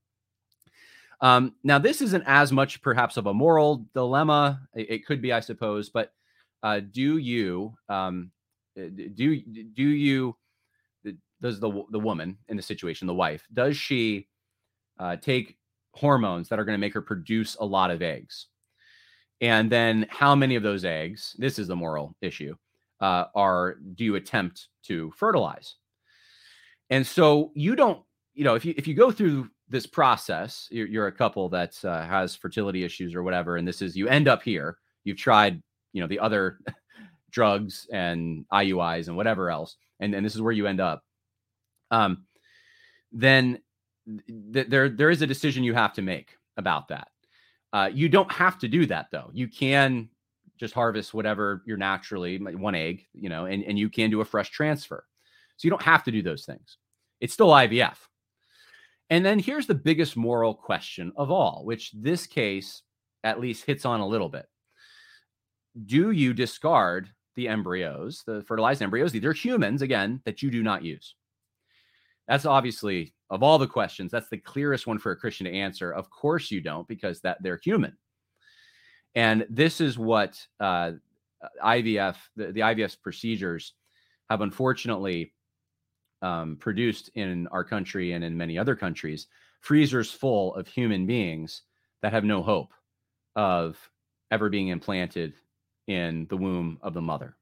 Um, now, this isn't as much perhaps of a moral dilemma. It, it could be, I suppose, but uh, do you, um, do, do you, does the, the woman in the situation, the wife, does she uh, take hormones that are going to make her produce a lot of eggs? And then how many of those eggs, this is the moral issue, uh, are, do you attempt to fertilize? And so you don't, you know, if you, if you go through this process, you're, you're a couple that uh, has fertility issues or whatever, and this is, you end up here, you've tried, you know, the other drugs and I U Is and whatever else, and, and this is where you end up. Um, then th- there, there is a decision you have to make about that. Uh, you don't have to do that, though. You can just harvest whatever you're naturally, one egg, you know, and, and you can do a fresh transfer. So you don't have to do those things. It's still I V F. And then here's the biggest moral question of all, which this case at least hits on a little bit. Do you discard the embryos, the fertilized embryos? These are humans, again, that you do not use. That's obviously, of all the questions, that's the clearest one for a Christian to answer. Of course you don't, because that they're human. And this is what uh, I V F, the, the I V F procedures have unfortunately um, produced in our country and in many other countries, freezers full of human beings that have no hope of ever being implanted in the womb of the mother.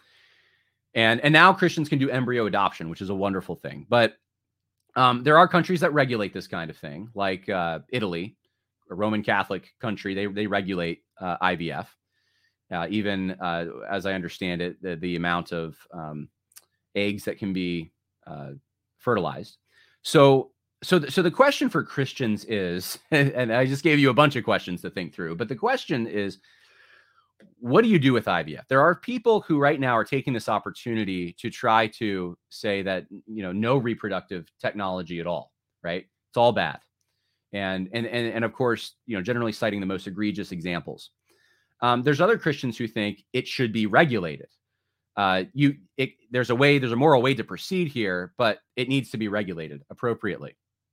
And, and now Christians can do embryo adoption, which is a wonderful thing. But um, there are countries that regulate this kind of thing, like uh, Italy, a Roman Catholic country. They, they regulate uh, I V F. Uh, even, uh, as I understand it, the, the amount of um, eggs that can be uh, fertilized. So, so, th- so the question for Christians is, and I just gave you a bunch of questions to think through, but the question is, what do you do with I V F? There are people who right now are taking this opportunity to try to say that, you know, no reproductive technology at all, right? It's all bad. And, and, and, and of course, you know, generally citing the most egregious examples. Um, there's other Christians who think it should be regulated. Uh, you, it, there's a way, there's a moral way to proceed here, but it needs to be regulated appropriately.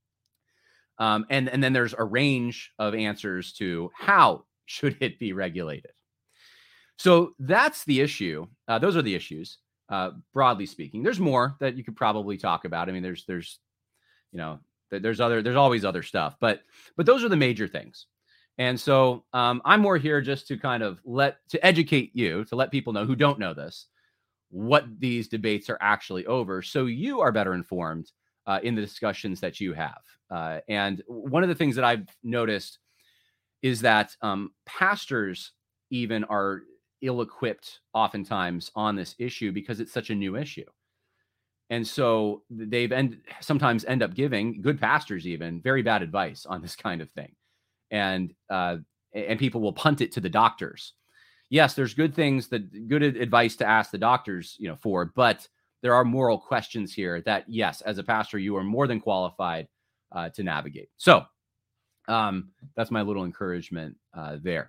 Um, and, and then there's a range of answers to how should it be regulated. So that's the issue. Uh, those are the issues, uh, broadly speaking. There's more that you could probably talk about. I mean, there's, there's, you know, there's other, there's always other stuff, but, but those are the major things. And so um, I'm more here just to kind of let, to educate you, to let people know who don't know this, what these debates are actually over, so you are better informed uh, in the discussions that you have. Uh, and one of the things that I've noticed is that um, pastors even are ill-equipped oftentimes on this issue because it's such a new issue. And so they've end, sometimes end up giving, good pastors even, very bad advice on this kind of thing. And uh, and people will punt it to the doctors. Yes, there's good things, that good advice to ask the doctors, you know, for, but there are moral questions here that, yes, as a pastor, you are more than qualified uh, to navigate. So um, that's my little encouragement uh, there.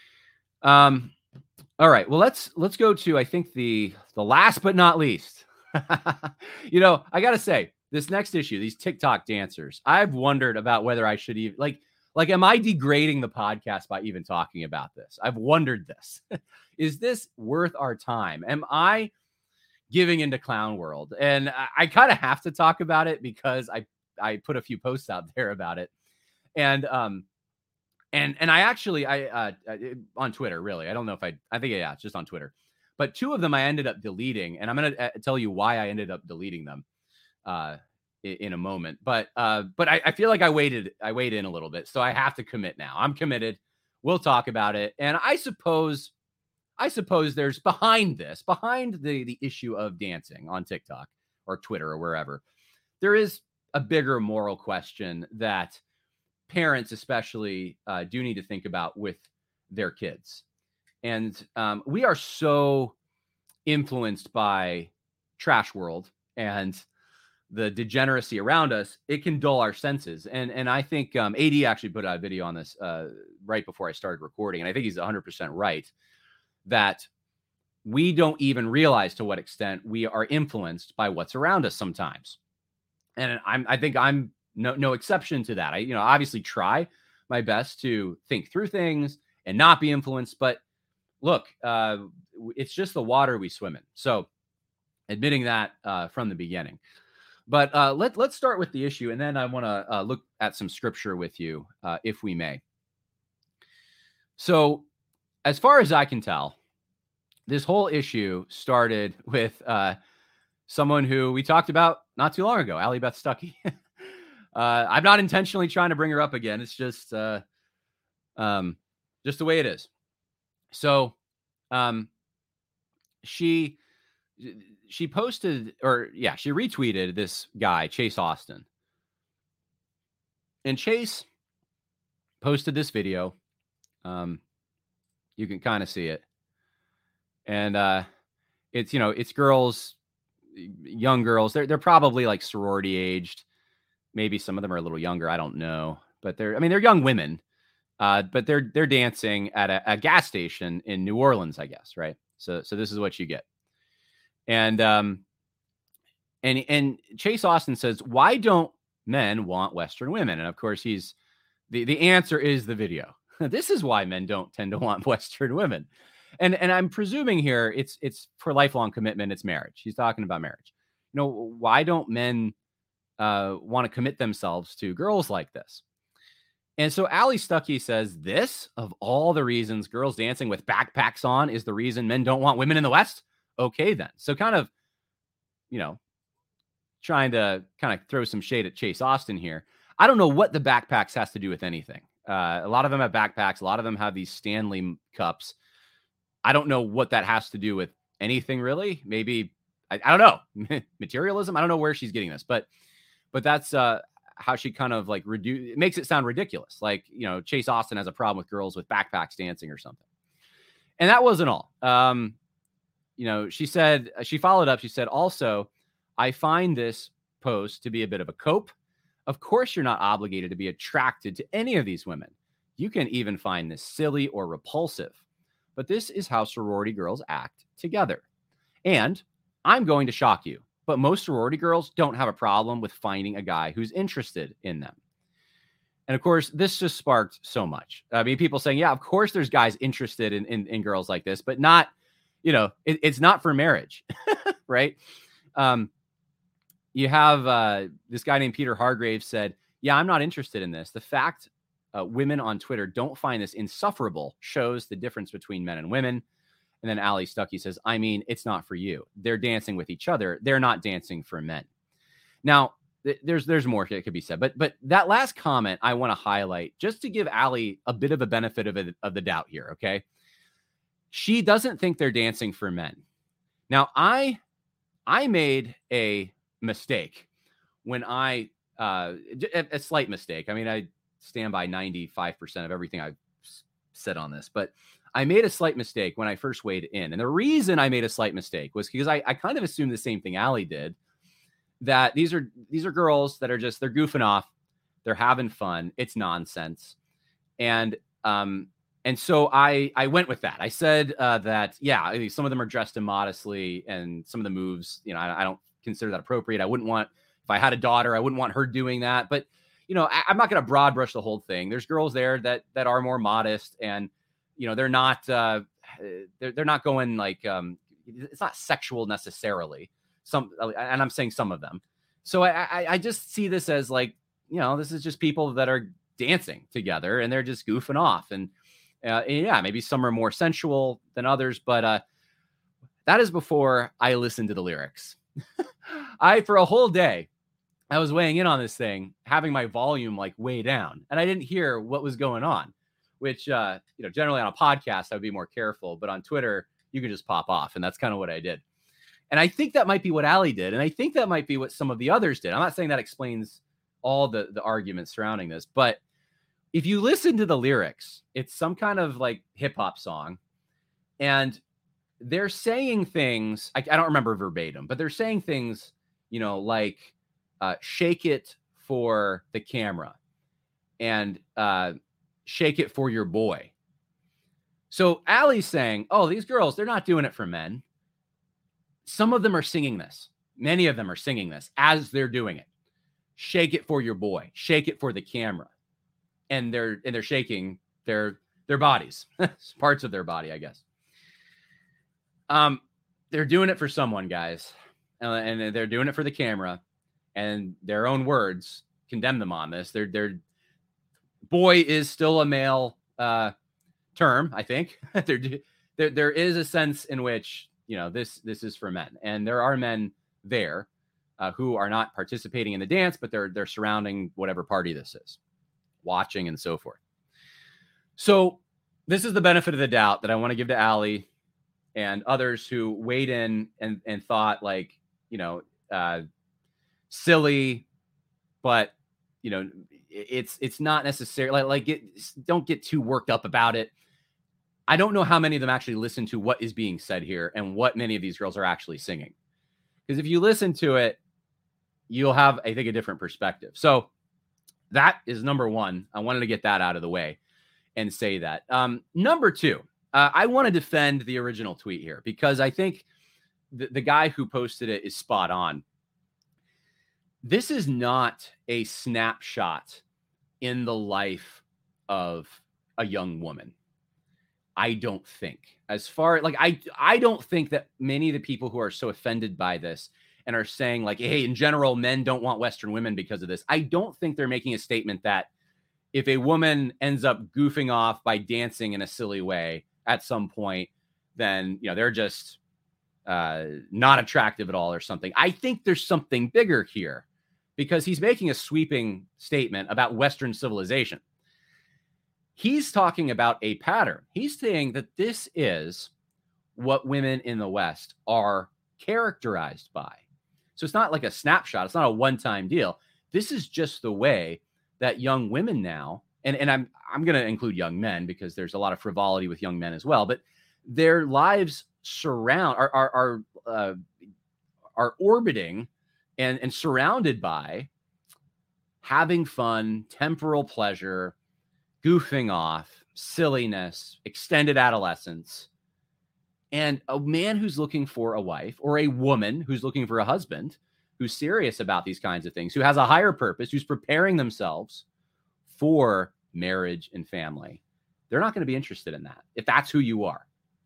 Um, all right, well, let's let's go to, I think, the the last but not least. You know, I got to say, this next issue, these TikTok dancers, I've wondered about whether I should even, like, Like, am I degrading the podcast by even talking about this? I've wondered this. Is this worth our time? Am I giving into clown world? And I, I kind of have to talk about it because I, I put a few posts out there about it. And, um, and, and I actually, I, uh, on Twitter, really, I don't know if I, I think, yeah, it's just on Twitter, but two of them I ended up deleting, and I'm going to tell you why I ended up deleting them. Uh, in a moment, but uh, but I, I feel like I waited, I weighed in a little bit, so I have to commit now. I'm committed. We'll talk about it, and I suppose, I suppose there's behind this, behind the the issue of dancing on TikTok or Twitter or wherever, there is a bigger moral question that parents, especially, uh, do need to think about with their kids, and um, we are so influenced by trash world and the degeneracy around us, it can dull our senses. And and I think um, A D actually put out a video on this uh, right before I started recording. And I think he's one hundred percent right that we don't even realize to what extent we are influenced by what's around us sometimes. And I'm, I think I'm no, no exception to that. I, you know, obviously try my best to think through things and not be influenced. But look, uh, it's just the water we swim in. So admitting that uh, from the beginning. But uh, let, let's start with the issue, and then I want to uh, look at some scripture with you, uh, if we may. So as far as I can tell, this whole issue started with uh, someone who we talked about not too long ago, Allie Beth Stuckey. uh, I'm not intentionally trying to bring her up again. It's just, uh, um, just the way it is. So um, she... She posted, or yeah, she retweeted this guy, Chase Austin. And Chase posted this video. Um, you can kind of see it. And uh, it's, you know, it's girls, young girls. They're, they're probably like sorority aged. Maybe some of them are a little younger. I don't know. But they're, I mean, they're young women. Uh, but they're, they're dancing at a, a gas station in New Orleans, I guess. Right. So, so this is what you get. And um, and and Chase Austin says, why don't men want Western women? And of course, he's the, the answer is the video. This is why men don't tend to want Western women. And and I'm presuming here it's it's for lifelong commitment. It's marriage. He's talking about marriage. You know, why don't men uh, want to commit themselves to girls like this? And so Allie Stuckey says, this, of all the reasons girls dancing with backpacks on, is the reason men don't want women in the West? Okay, then. So kind of, you know, trying to kind of throw some shade at Chase Austin here. I don't know what the backpacks has to do with anything. Uh, a lot of them have backpacks. A lot of them have these Stanley cups. I don't know what that has to do with anything, really. Maybe, I, I don't know, materialism. I don't know where she's getting this, but but that's uh, how she kind of like reduce. It makes it sound ridiculous. Like, you know, Chase Austin has a problem with girls with backpacks dancing or something. And that wasn't all. Um, you know, she said, she followed up. She said, also, I find this post to be a bit of a cope. Of course, you're not obligated to be attracted to any of these women. You can even find this silly or repulsive. But this is how sorority girls act together. And I'm going to shock you, but most sorority girls don't have a problem with finding a guy who's interested in them. And of course, this just sparked so much. I mean, people saying, yeah, of course there's guys interested in, in, in girls like this, but not, you know, it, it's not for marriage, right? Um, you have uh, this guy named Peter Hargraves said, yeah, I'm not interested in this. The fact uh, women on Twitter don't find this insufferable shows the difference between men and women. And then Allie Stuckey says, I mean, it's not for you. They're dancing with each other. They're not dancing for men. Now, th- there's there's more that could be said. But but that last comment I want to highlight just to give Allie a bit of a benefit of, a, of the doubt here, okay? She doesn't think they're dancing for men. Now, I I made a mistake when I, uh, a, a slight mistake. I mean, I stand by ninety-five percent of everything I've said on this, but I made a slight mistake when I first weighed in. And the reason I made a slight mistake was because I, I kind of assumed the same thing Allie did, that these are, these are girls that are just, they're goofing off. They're having fun. It's nonsense. And, um, and so I, I went with that. I said, uh, that, yeah, some of them are dressed immodestly and some of the moves, you know, I, I don't consider that appropriate. I wouldn't want, if I had a daughter, I wouldn't want her doing that, but you know, I, I'm not going to broad brush the whole thing. There's girls there that, that are more modest and, you know, they're not, uh, they're, they're not going like, um, it's not sexual necessarily. Some, and I'm saying some of them. So I, I, I just see this as like, you know, this is just people that are dancing together and they're just goofing off. And, uh, and yeah, maybe some are more sensual than others, but, uh, that is before I listened to the lyrics. I, for a whole day, I was weighing in on this thing, having my volume like way down, and I didn't hear what was going on. Which, uh, you know, generally on a podcast, I would be more careful. But on Twitter, you can just pop off. And that's kind of what I did. And I think that might be what Allie did. And I think that might be what some of the others did. I'm not saying that explains all the, the arguments surrounding this. But if you listen to the lyrics, it's some kind of like hip hop song. And they're saying things, I, I don't remember verbatim, but they're saying things, you know, like uh, shake it for the camera. And, uh, shake it for your boy. So Allie's saying, oh, these girls, they're not doing it for men. Some of them are singing this. Many of them are singing this as they're doing it. Shake it for your boy. Shake it for the camera. And they're and they're shaking their their bodies. Parts of their body, I guess. Um, they're doing it for someone, guys. And, and they're doing it for the camera. And their own words condemn them on this. They're they're boy is still a male uh, term, I think. there, there, there is a sense in which, you know, this this is for men. And there are men there uh, who are not participating in the dance, but they're they're surrounding whatever party this is, watching and so forth. So this is the benefit of the doubt that I want to give to Allie and others who weighed in and, and thought like, you know, uh, silly, but, you know, it's it's not necessarily like, like it, don't get too worked up about it. I don't know how many of them actually listen to what is being said here and what many of these girls are actually singing. Because if you listen to it, you'll have, I think, a different perspective. So that is number one. I wanted to get that out of the way and say that. Um, number two, uh, I want to defend the original tweet here because I think the, the guy who posted it is spot on. This is not a snapshot in the life of a young woman. I don't think. As far like I I don't think that many of the people who are so offended by this and are saying like, hey, in general, men don't want Western women because of this. I don't think they're making a statement that if a woman ends up goofing off by dancing in a silly way at some point, then, you know, they're just uh, not attractive at all or something. I think there's something bigger here, because he's making a sweeping statement about Western civilization. He's talking about a pattern. He's saying that this is what women in the West are characterized by. So it's not like a snapshot. It's not a one-time deal. This is just the way that young women now, and, and I'm I'm going to include young men because there's a lot of frivolity with young men as well, but their lives surround are are are, uh, are orbiting and, and surrounded by having fun, temporal pleasure, goofing off, silliness, extended adolescence. And a man who's looking for a wife, or a woman who's looking for a husband, who's serious about these kinds of things, who has a higher purpose, who's preparing themselves for marriage and family, they're not going to be interested in that if that's who you are.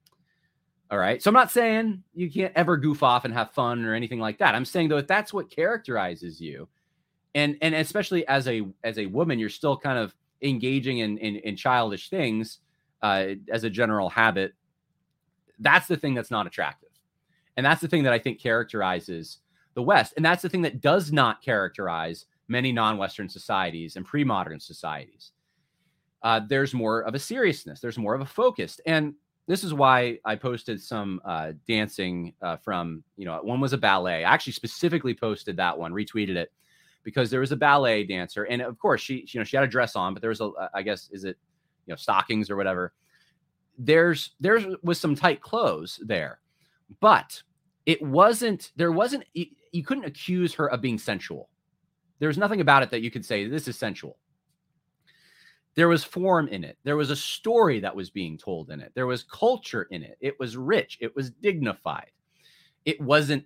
All right. So I'm not saying you can't ever goof off and have fun or anything like that. I'm saying, though, if that's what characterizes you, and and especially as a as a woman, you're still kind of engaging in in, in childish things uh, as a general habit, that's the thing that's not attractive. And that's the thing that I think characterizes the West. And that's the thing that does not characterize many non-Western societies and pre-modern societies. Uh, there's more of a seriousness. There's more of a focus. And this is why I posted some uh, dancing uh, from, you know, one was a ballet. I actually specifically posted that one, retweeted it, because there was a ballet dancer. And of course, she, you know, she had a dress on, but there was a, I guess, is it, you know, stockings or whatever. There's, there was some tight clothes there, but it wasn't, there wasn't, you, you couldn't accuse her of being sensual. There was nothing about it that you could say, this is sensual. There was form in it. There was a story that was being told in it. There was culture in it. It was rich. It was dignified. It wasn't,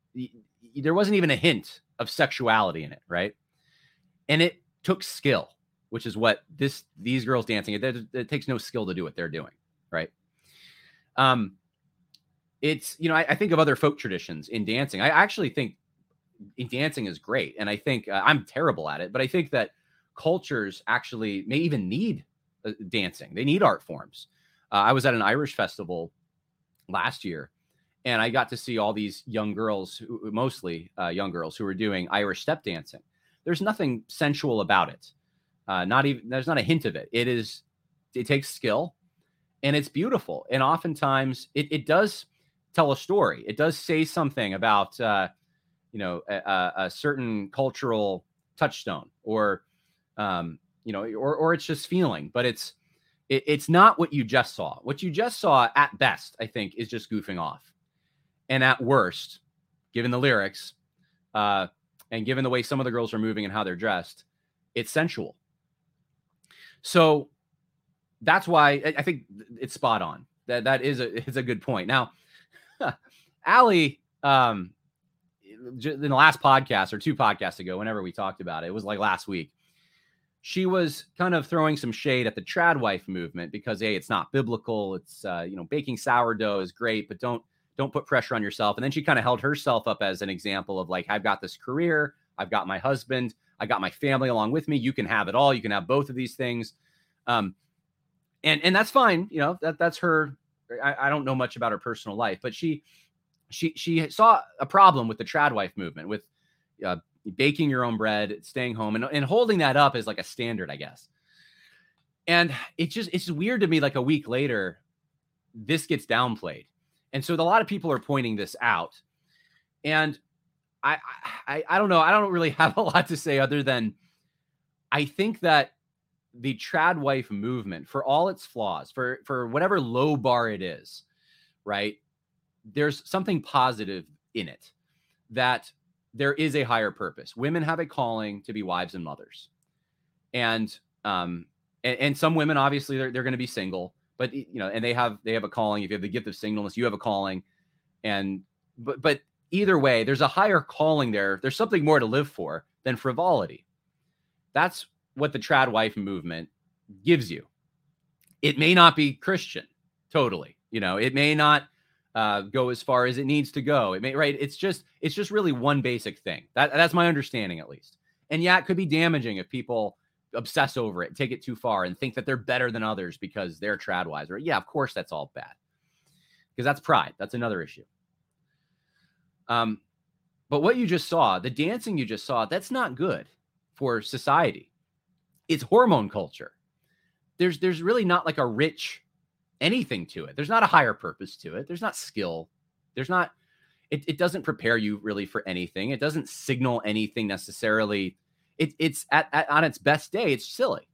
there wasn't even a hint of sexuality in it, right? And it took skill, which is what this, these girls dancing, it, it, it takes no skill to do what they're doing, right? Um, it's, you know, I, I think of other folk traditions in dancing. I actually think dancing is great. And I think uh, I'm terrible at it, but I think that cultures actually may even need uh, dancing. They need art forms. Uh, I was at an Irish festival last year, and I got to see all these young girls, who, mostly uh, young girls, who were doing Irish step dancing. There's nothing sensual about it. Uh, not even, there's not a hint of it. It is, it takes skill, and it's beautiful. And oftentimes it, it does tell a story. It does say something about, uh, you know, a, a certain cultural touchstone, or, um, you know, or, or it's just feeling, but it's, it, it's not what you just saw. What you just saw at best, I think, is just goofing off. And at worst, given the lyrics, uh, and given the way some of the girls are moving and how they're dressed, it's sensual. So that's why I, I think it's spot on. That that is a, it's a good point. Now, Allie, um, in the last podcast or two podcasts ago, whenever we talked about it, it was like last week, she was kind of throwing some shade at the trad wife movement because, hey, it's not biblical. It's, uh, you know, baking sourdough is great, but don't, don't put pressure on yourself. And then she kind of held herself up as an example of like, I've got this career. I've got my husband. I got my family along with me. You can have it all. You can have both of these things. Um, and, and that's fine. You know, that that's her. I, I don't know much about her personal life, but she, she, she saw a problem with the trad wife movement, with, uh, baking your own bread, staying home, and, and holding that up as like a standard, I guess. And it just, it's weird to me, like a week later, this gets downplayed. And so a lot of people are pointing this out. And I, I, I don't know. I don't really have a lot to say other than I think that the trad wife movement, for all its flaws, for, for whatever low bar it is, right, there's something positive in it, that there is a higher purpose. Women have a calling to be wives and mothers. And, um, and, and some women, obviously they're, they're going to be single, but you know, and they have, they have a calling. If you have the gift of singleness, you have a calling. And, but, but either way, there's a higher calling there. There's something more to live for than frivolity. That's what the trad wife movement gives you. It may not be Christian, totally. You know, it may not, Uh, go as far as it needs to go. It may, right. It's just, it's just really one basic thing. That that's my understanding, at least. And yeah, it could be damaging if people obsess over it, take it too far, and think that they're better than others because they're tradwise. Or yeah, of course that's all bad, because that's pride. That's another issue. Um, but what you just saw, the dancing you just saw, that's not good for society. It's hormone culture. There's there's really not like a rich anything to it. There's not a higher purpose to it. There's not skill. There's not, it, it doesn't prepare you really for anything. It doesn't signal anything necessarily. It, it's at, at on its best day, it's silly.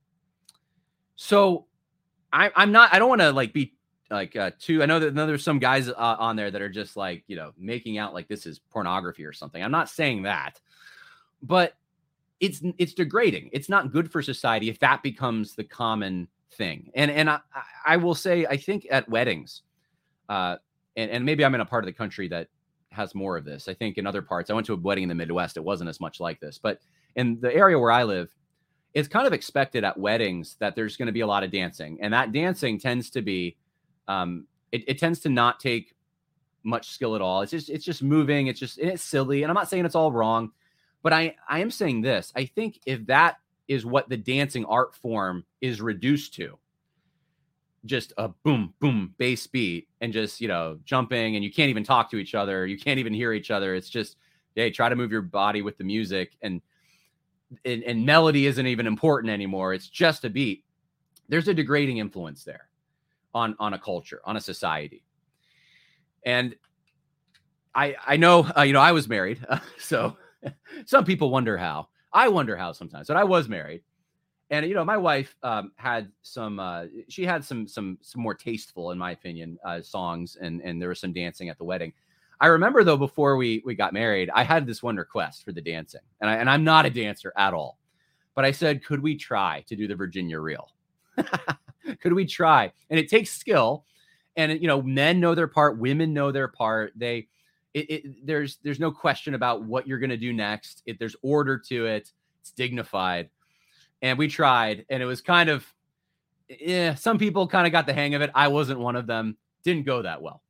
So I, I'm not, I don't want to like be like uh, too, I know that there's some guys uh, on there that are just like, you know, making out like this is pornography or something. I'm not saying that, but it's, it's degrading. It's not good for society if that becomes the common thing. And, and I, I will say, I think at weddings, uh, and, and maybe I'm in a part of the country that has more of this. I think in other parts, I went to a wedding in the Midwest. It wasn't as much like this, but in the area where I live, it's kind of expected at weddings that there's going to be a lot of dancing. And that dancing tends to be, um, it, it tends to not take much skill at all. It's just, it's just moving. It's just, and it's silly. And I'm not saying it's all wrong, but I, I am saying this. I think if that is what the dancing art form is reduced to, just a boom, boom, bass beat, and just, you know, jumping, and you can't even talk to each other. You can't even hear each other. It's just, hey, try to move your body with the music, and, and, and melody isn't even important anymore. It's just a beat. There's a degrading influence there on, on a culture, on a society. And I, I know, uh, you know, I was married, uh, so some people wonder how. I wonder how sometimes, but I was married. And, you know, my wife um, had some, uh, she had some, some, some more tasteful, in my opinion, uh, songs. And, and there was some dancing at the wedding. I remember, though, before we, we got married, I had this one request for the dancing. And, I, and I'm not a dancer at all. But I said, could we try to do the Virginia Reel? Could we try? And it takes skill. And, you know, men know their part. Women know their part. They, it, it, there's, there's no question about what you're going to do next. It, there's order to it. It's dignified. And we tried, and it was kind of, yeah, some people kind of got the hang of it. I wasn't one of them. Didn't go that well.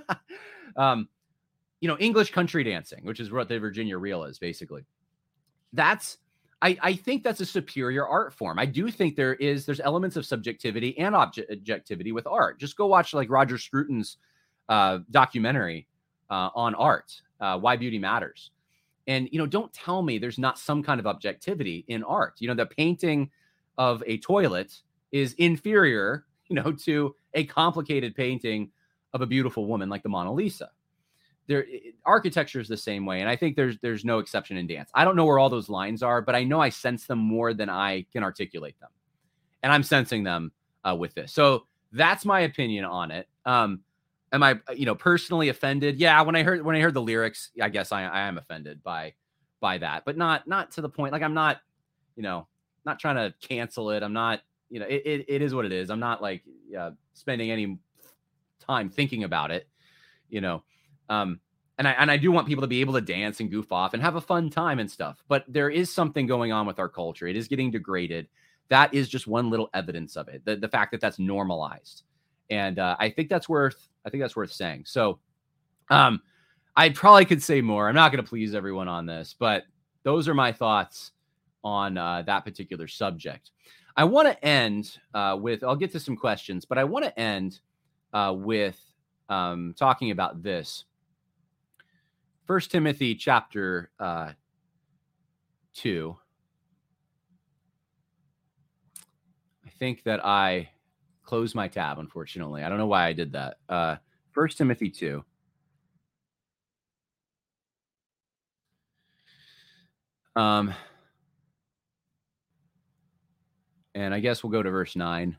um, you know, English country dancing, which is what the Virginia Reel is, basically. That's, I, I think that's a superior art form. I do think there is, there's elements of subjectivity and object, objectivity with art. Just go watch like Roger Scruton's uh, documentary uh, on art, uh, Why Beauty Matters. And, you know, don't tell me there's not some kind of objectivity in art. You know, the painting of a toilet is inferior, you know, to a complicated painting of a beautiful woman like the Mona Lisa. There, architecture is the same way. And I think there's there's no exception in dance. I don't know where all those lines are, but I know I sense them more than I can articulate them. And I'm sensing them uh, with this. So that's my opinion on it. Um, Am I, you know, personally offended? Yeah, when I heard when I heard the lyrics, I guess I, I am offended by by that, but not not to the point. Like I'm not, you know, not trying to cancel it. I'm not, you know, it it, it is what it is. I'm not like uh, spending any time thinking about it, you know. Um, and I and I do want people to be able to dance and goof off and have a fun time and stuff. But there is something going on with our culture. It is getting degraded. That is just one little evidence of it. The the fact that that's normalized. And uh, I think that's worth, I think that's worth saying. So um, I probably could say more. I'm not going to please everyone on this, but those are my thoughts on uh, that particular subject. I want to end uh, with, I'll get to some questions, but I want to end uh, with um, talking about this. First Timothy chapter uh, two. I think that I close my tab, unfortunately. I don't know why I did that. Uh, First Timothy two. Um, and I guess we'll go to verse nine.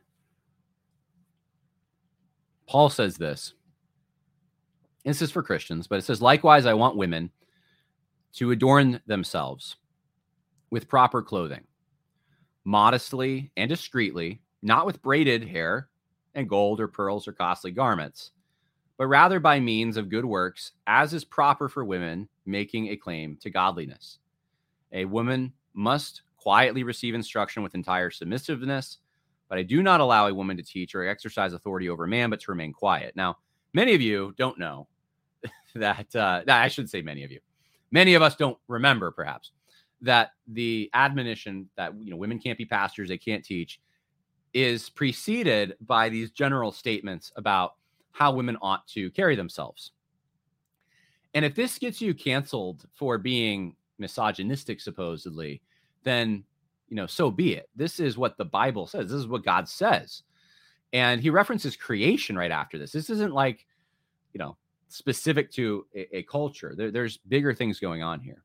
Paul says this. This is for Christians, but it says, likewise, I want women to adorn themselves with proper clothing, modestly and discreetly, not with braided hair and gold or pearls or costly garments, but rather by means of good works, as is proper for women making a claim to godliness. A woman must quietly receive instruction with entire submissiveness, but I do not allow a woman to teach or exercise authority over a man, but to remain quiet. Now, many of you don't know that, uh, I should say many of you. Many of us don't remember, perhaps, that the admonition that, you know, women can't be pastors, they can't teach, is preceded by these general statements about how women ought to carry themselves. And if this gets you canceled for being misogynistic, supposedly, then, you know, so be it. This is what the Bible says. This is what God says. And he references creation right after this. This isn't like, you know, specific to a, a culture. There, there's bigger things going on here.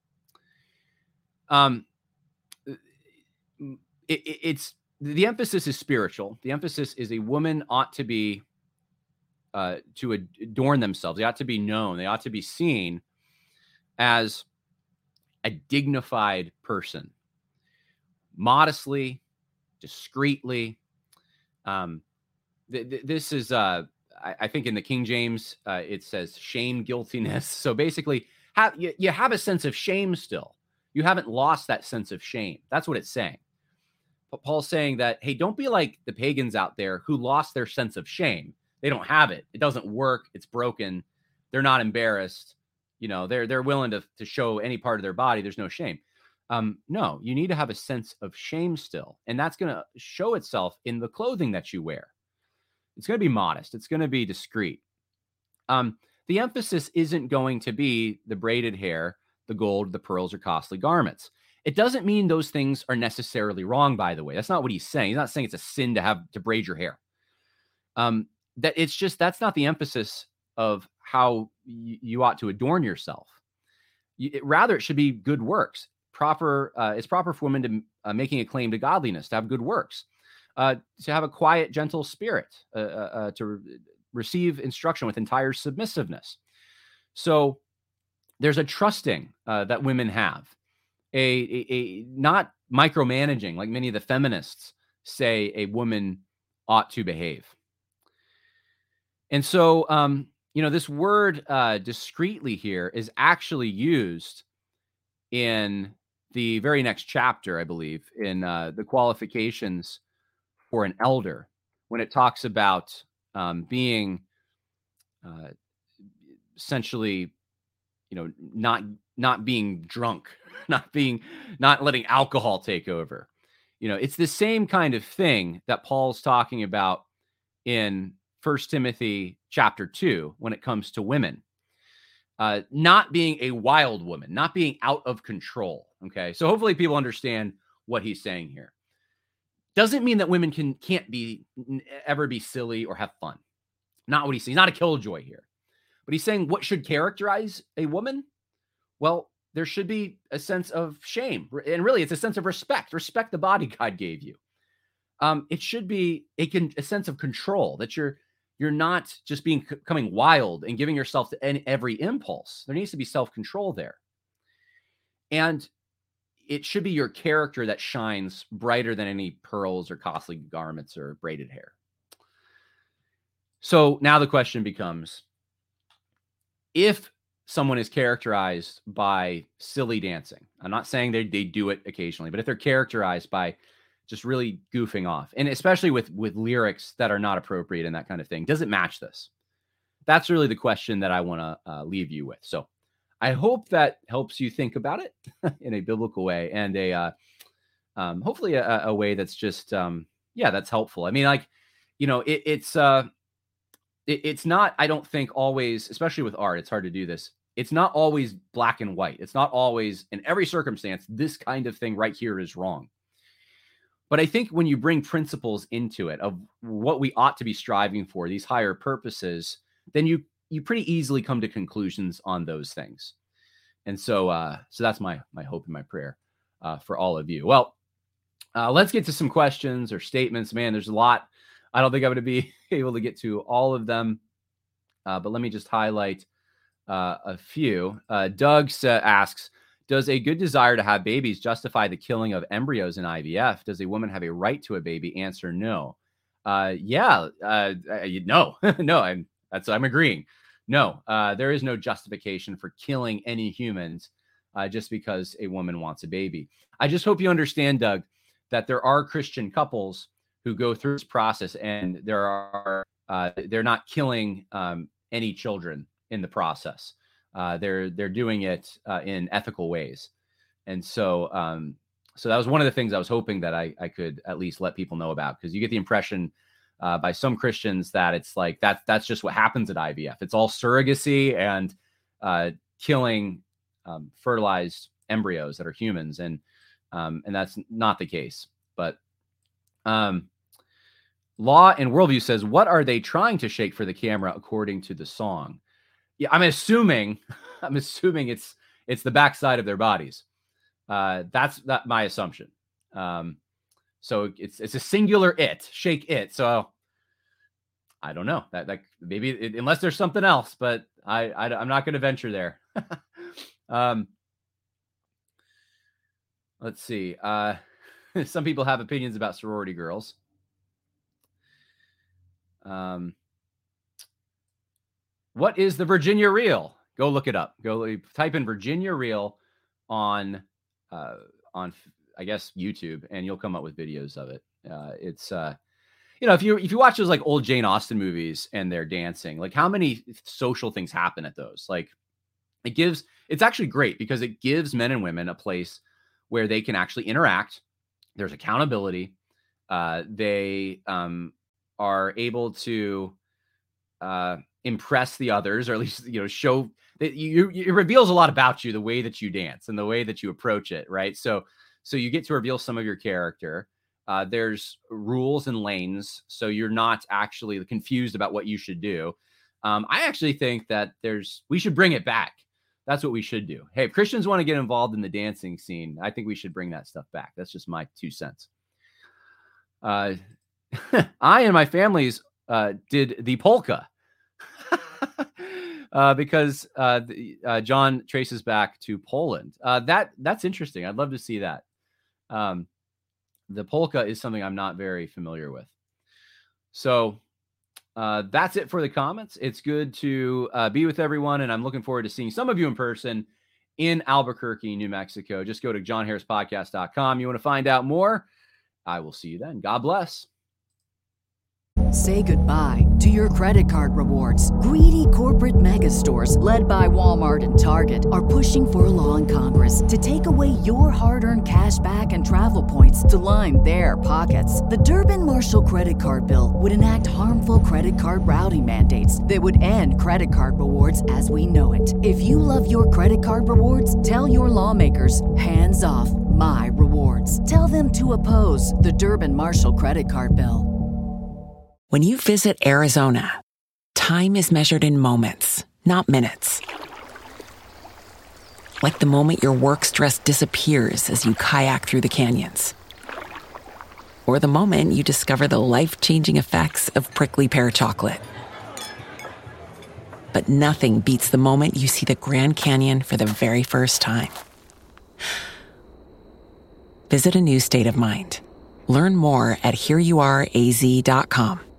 Um, it, it, it's the emphasis is spiritual. The emphasis is a woman ought to be uh, to adorn themselves. They ought to be known. They ought to be seen as a dignified person, modestly, discreetly. Um, th- th- this is, uh, I-, I think, in the King James, uh, it says shame, guiltiness. So basically, have you, you have a sense of shame still. You haven't lost that sense of shame. That's what it's saying. But Paul's saying that, hey, don't be like the pagans out there who lost their sense of shame. They don't have it. It doesn't work. It's broken. They're not embarrassed. You know, they're they're willing to, to show any part of their body. There's no shame. Um, no, you need to have a sense of shame still. And that's going to show itself in the clothing that you wear. It's going to be modest. It's going to be discreet. Um, the emphasis isn't going to be the braided hair, the gold, the pearls, or costly garments. It doesn't mean those things are necessarily wrong, by the way. That's not what he's saying. He's not saying it's a sin to have to braid your hair. Um, that it's just, that's not the emphasis of how y- you ought to adorn yourself. You, it, rather, it should be good works. Proper, uh, it's proper for women to uh, making a claim to godliness, to have good works, uh, to have a quiet, gentle spirit, uh, uh, to re- receive instruction with entire submissiveness. So there's a trusting uh, that women have, a, a, a not micromanaging like many of the feminists say a woman ought to behave. And so, um, you know, this word uh, discreetly here is actually used in the very next chapter, I believe, in uh, the qualifications for an elder, when it talks about um, being uh, essentially, you know, not not being drunk, not being, not letting alcohol take over. You know, it's the same kind of thing that Paul's talking about in First Timothy chapter two when it comes to women. Uh, not being a wild woman, not being out of control. Okay, so hopefully people understand what he's saying here. Doesn't mean that women can can't be ever be silly or have fun. Not what he's saying. He's not a killjoy here, but he's saying what should characterize a woman. Well, there should be a sense of shame, and really, it's a sense of respect. Respect the body God gave you. Um, it should be a, con- a sense of control, that you're you're not just being becoming wild and giving yourself to any, every impulse. There needs to be self-control there. And it should be your character that shines brighter than any pearls or costly garments or braided hair. So now the question becomes, if someone is characterized by silly dancing, I'm not saying they, they do it occasionally, but if they're characterized by just really goofing off, and especially with, with lyrics that are not appropriate and that kind of thing, does it match this? That's really the question that I want to uh, leave you with. So I hope that helps you think about it in a biblical way, and a uh, um, hopefully a, a way that's just, um, yeah, that's helpful. I mean, like, you know, it, it's uh, it, it's not, I don't think always, especially with art, it's hard to do this. It's not always black and white. It's not always in every circumstance, this kind of thing right here is wrong. But I think when you bring principles into it of what we ought to be striving for, these higher purposes, then you you pretty easily come to conclusions on those things. And so uh, so that's my my hope and my prayer uh, for all of you. Well, uh, let's get to some questions or statements. Man, there's a lot. I don't think I'm going to be able to get to all of them. Uh, but let me just highlight uh, a few. Uh, Doug uh, asks, does a good desire to have babies justify the killing of embryos in I V F? Does a woman have a right to a baby? Answer, no. Uh, yeah, uh, no, no, I'm, that's, I'm agreeing. No, uh, there is no justification for killing any humans uh, just because a woman wants a baby. I just hope you understand, Doug, that there are Christian couples who go through this process, and there are, uh, they're not killing um, any children in the process. Uh, they're they're doing it uh, in ethical ways. and so um, so that was one of the things I was hoping that I I could at least let people know about, because you get the impression uh, by some Christians that it's like that that's just what happens at I V F. It's all surrogacy and uh, killing um, fertilized embryos that are humans, and um, and that's not the case. But um, Law and Worldview says, what are they trying to shake for the camera according to the song? Yeah, I'm assuming, I'm assuming it's it's the backside of their bodies. Uh, that's that my assumption. Um, so it's it's a singular it, shake it. So I don't know that like maybe it, unless there's something else, but I, I I'm not going to venture there. um, let's see. Uh, some people have opinions about sorority girls. Um, what is the Virginia Reel? Go look it up. Go type in Virginia Reel on, uh, on, I guess, YouTube, and you'll come up with videos of it. Uh, it's, uh, you know, if you, if you watch those like old Jane Austen movies and they're dancing, like how many social things happen at those? Like it gives, it's actually great because it gives men and women a place where they can actually interact. There's accountability. Uh, they, um, are able to uh, impress the others, or at least, you know, show that you, you, it reveals a lot about you, the way that you dance and the way that you approach it. Right. So, so you get to reveal some of your character. Uh, there's rules and lanes. So you're not actually confused about what you should do. Um, I actually think that there's, we should bring it back. That's what we should do. Hey, if Christians want to get involved in the dancing scene, I think we should bring that stuff back. That's just my two cents. Uh, I and my families uh, did the polka uh, because uh, the, uh, John traces back to Poland. Uh, that that's interesting. I'd love to see that. Um, the polka is something I'm not very familiar with. So uh, that's it for the comments. It's good to uh, be with everyone, and I'm looking forward to seeing some of you in person in Albuquerque, New Mexico. Just go to john harris podcast dot com. You want to find out more? I will see you then. God bless. Say goodbye to your credit card rewards. Greedy corporate mega stores, led by Walmart and Target, are pushing for a law in Congress to take away your hard-earned cash back and travel points to line their pockets. The Durbin-Marshall credit card bill would enact harmful credit card routing mandates that would end credit card rewards as we know it. If you love your credit card rewards, tell your lawmakers, hands off my rewards. Tell them to oppose the Durbin-Marshall credit card bill. When you visit Arizona, time is measured in moments, not minutes. Like the moment your work stress disappears as you kayak through the canyons. Or the moment you discover the life-changing effects of prickly pear chocolate. But nothing beats the moment you see the Grand Canyon for the very first time. Visit a new state of mind. Learn more at here you are a z dot com.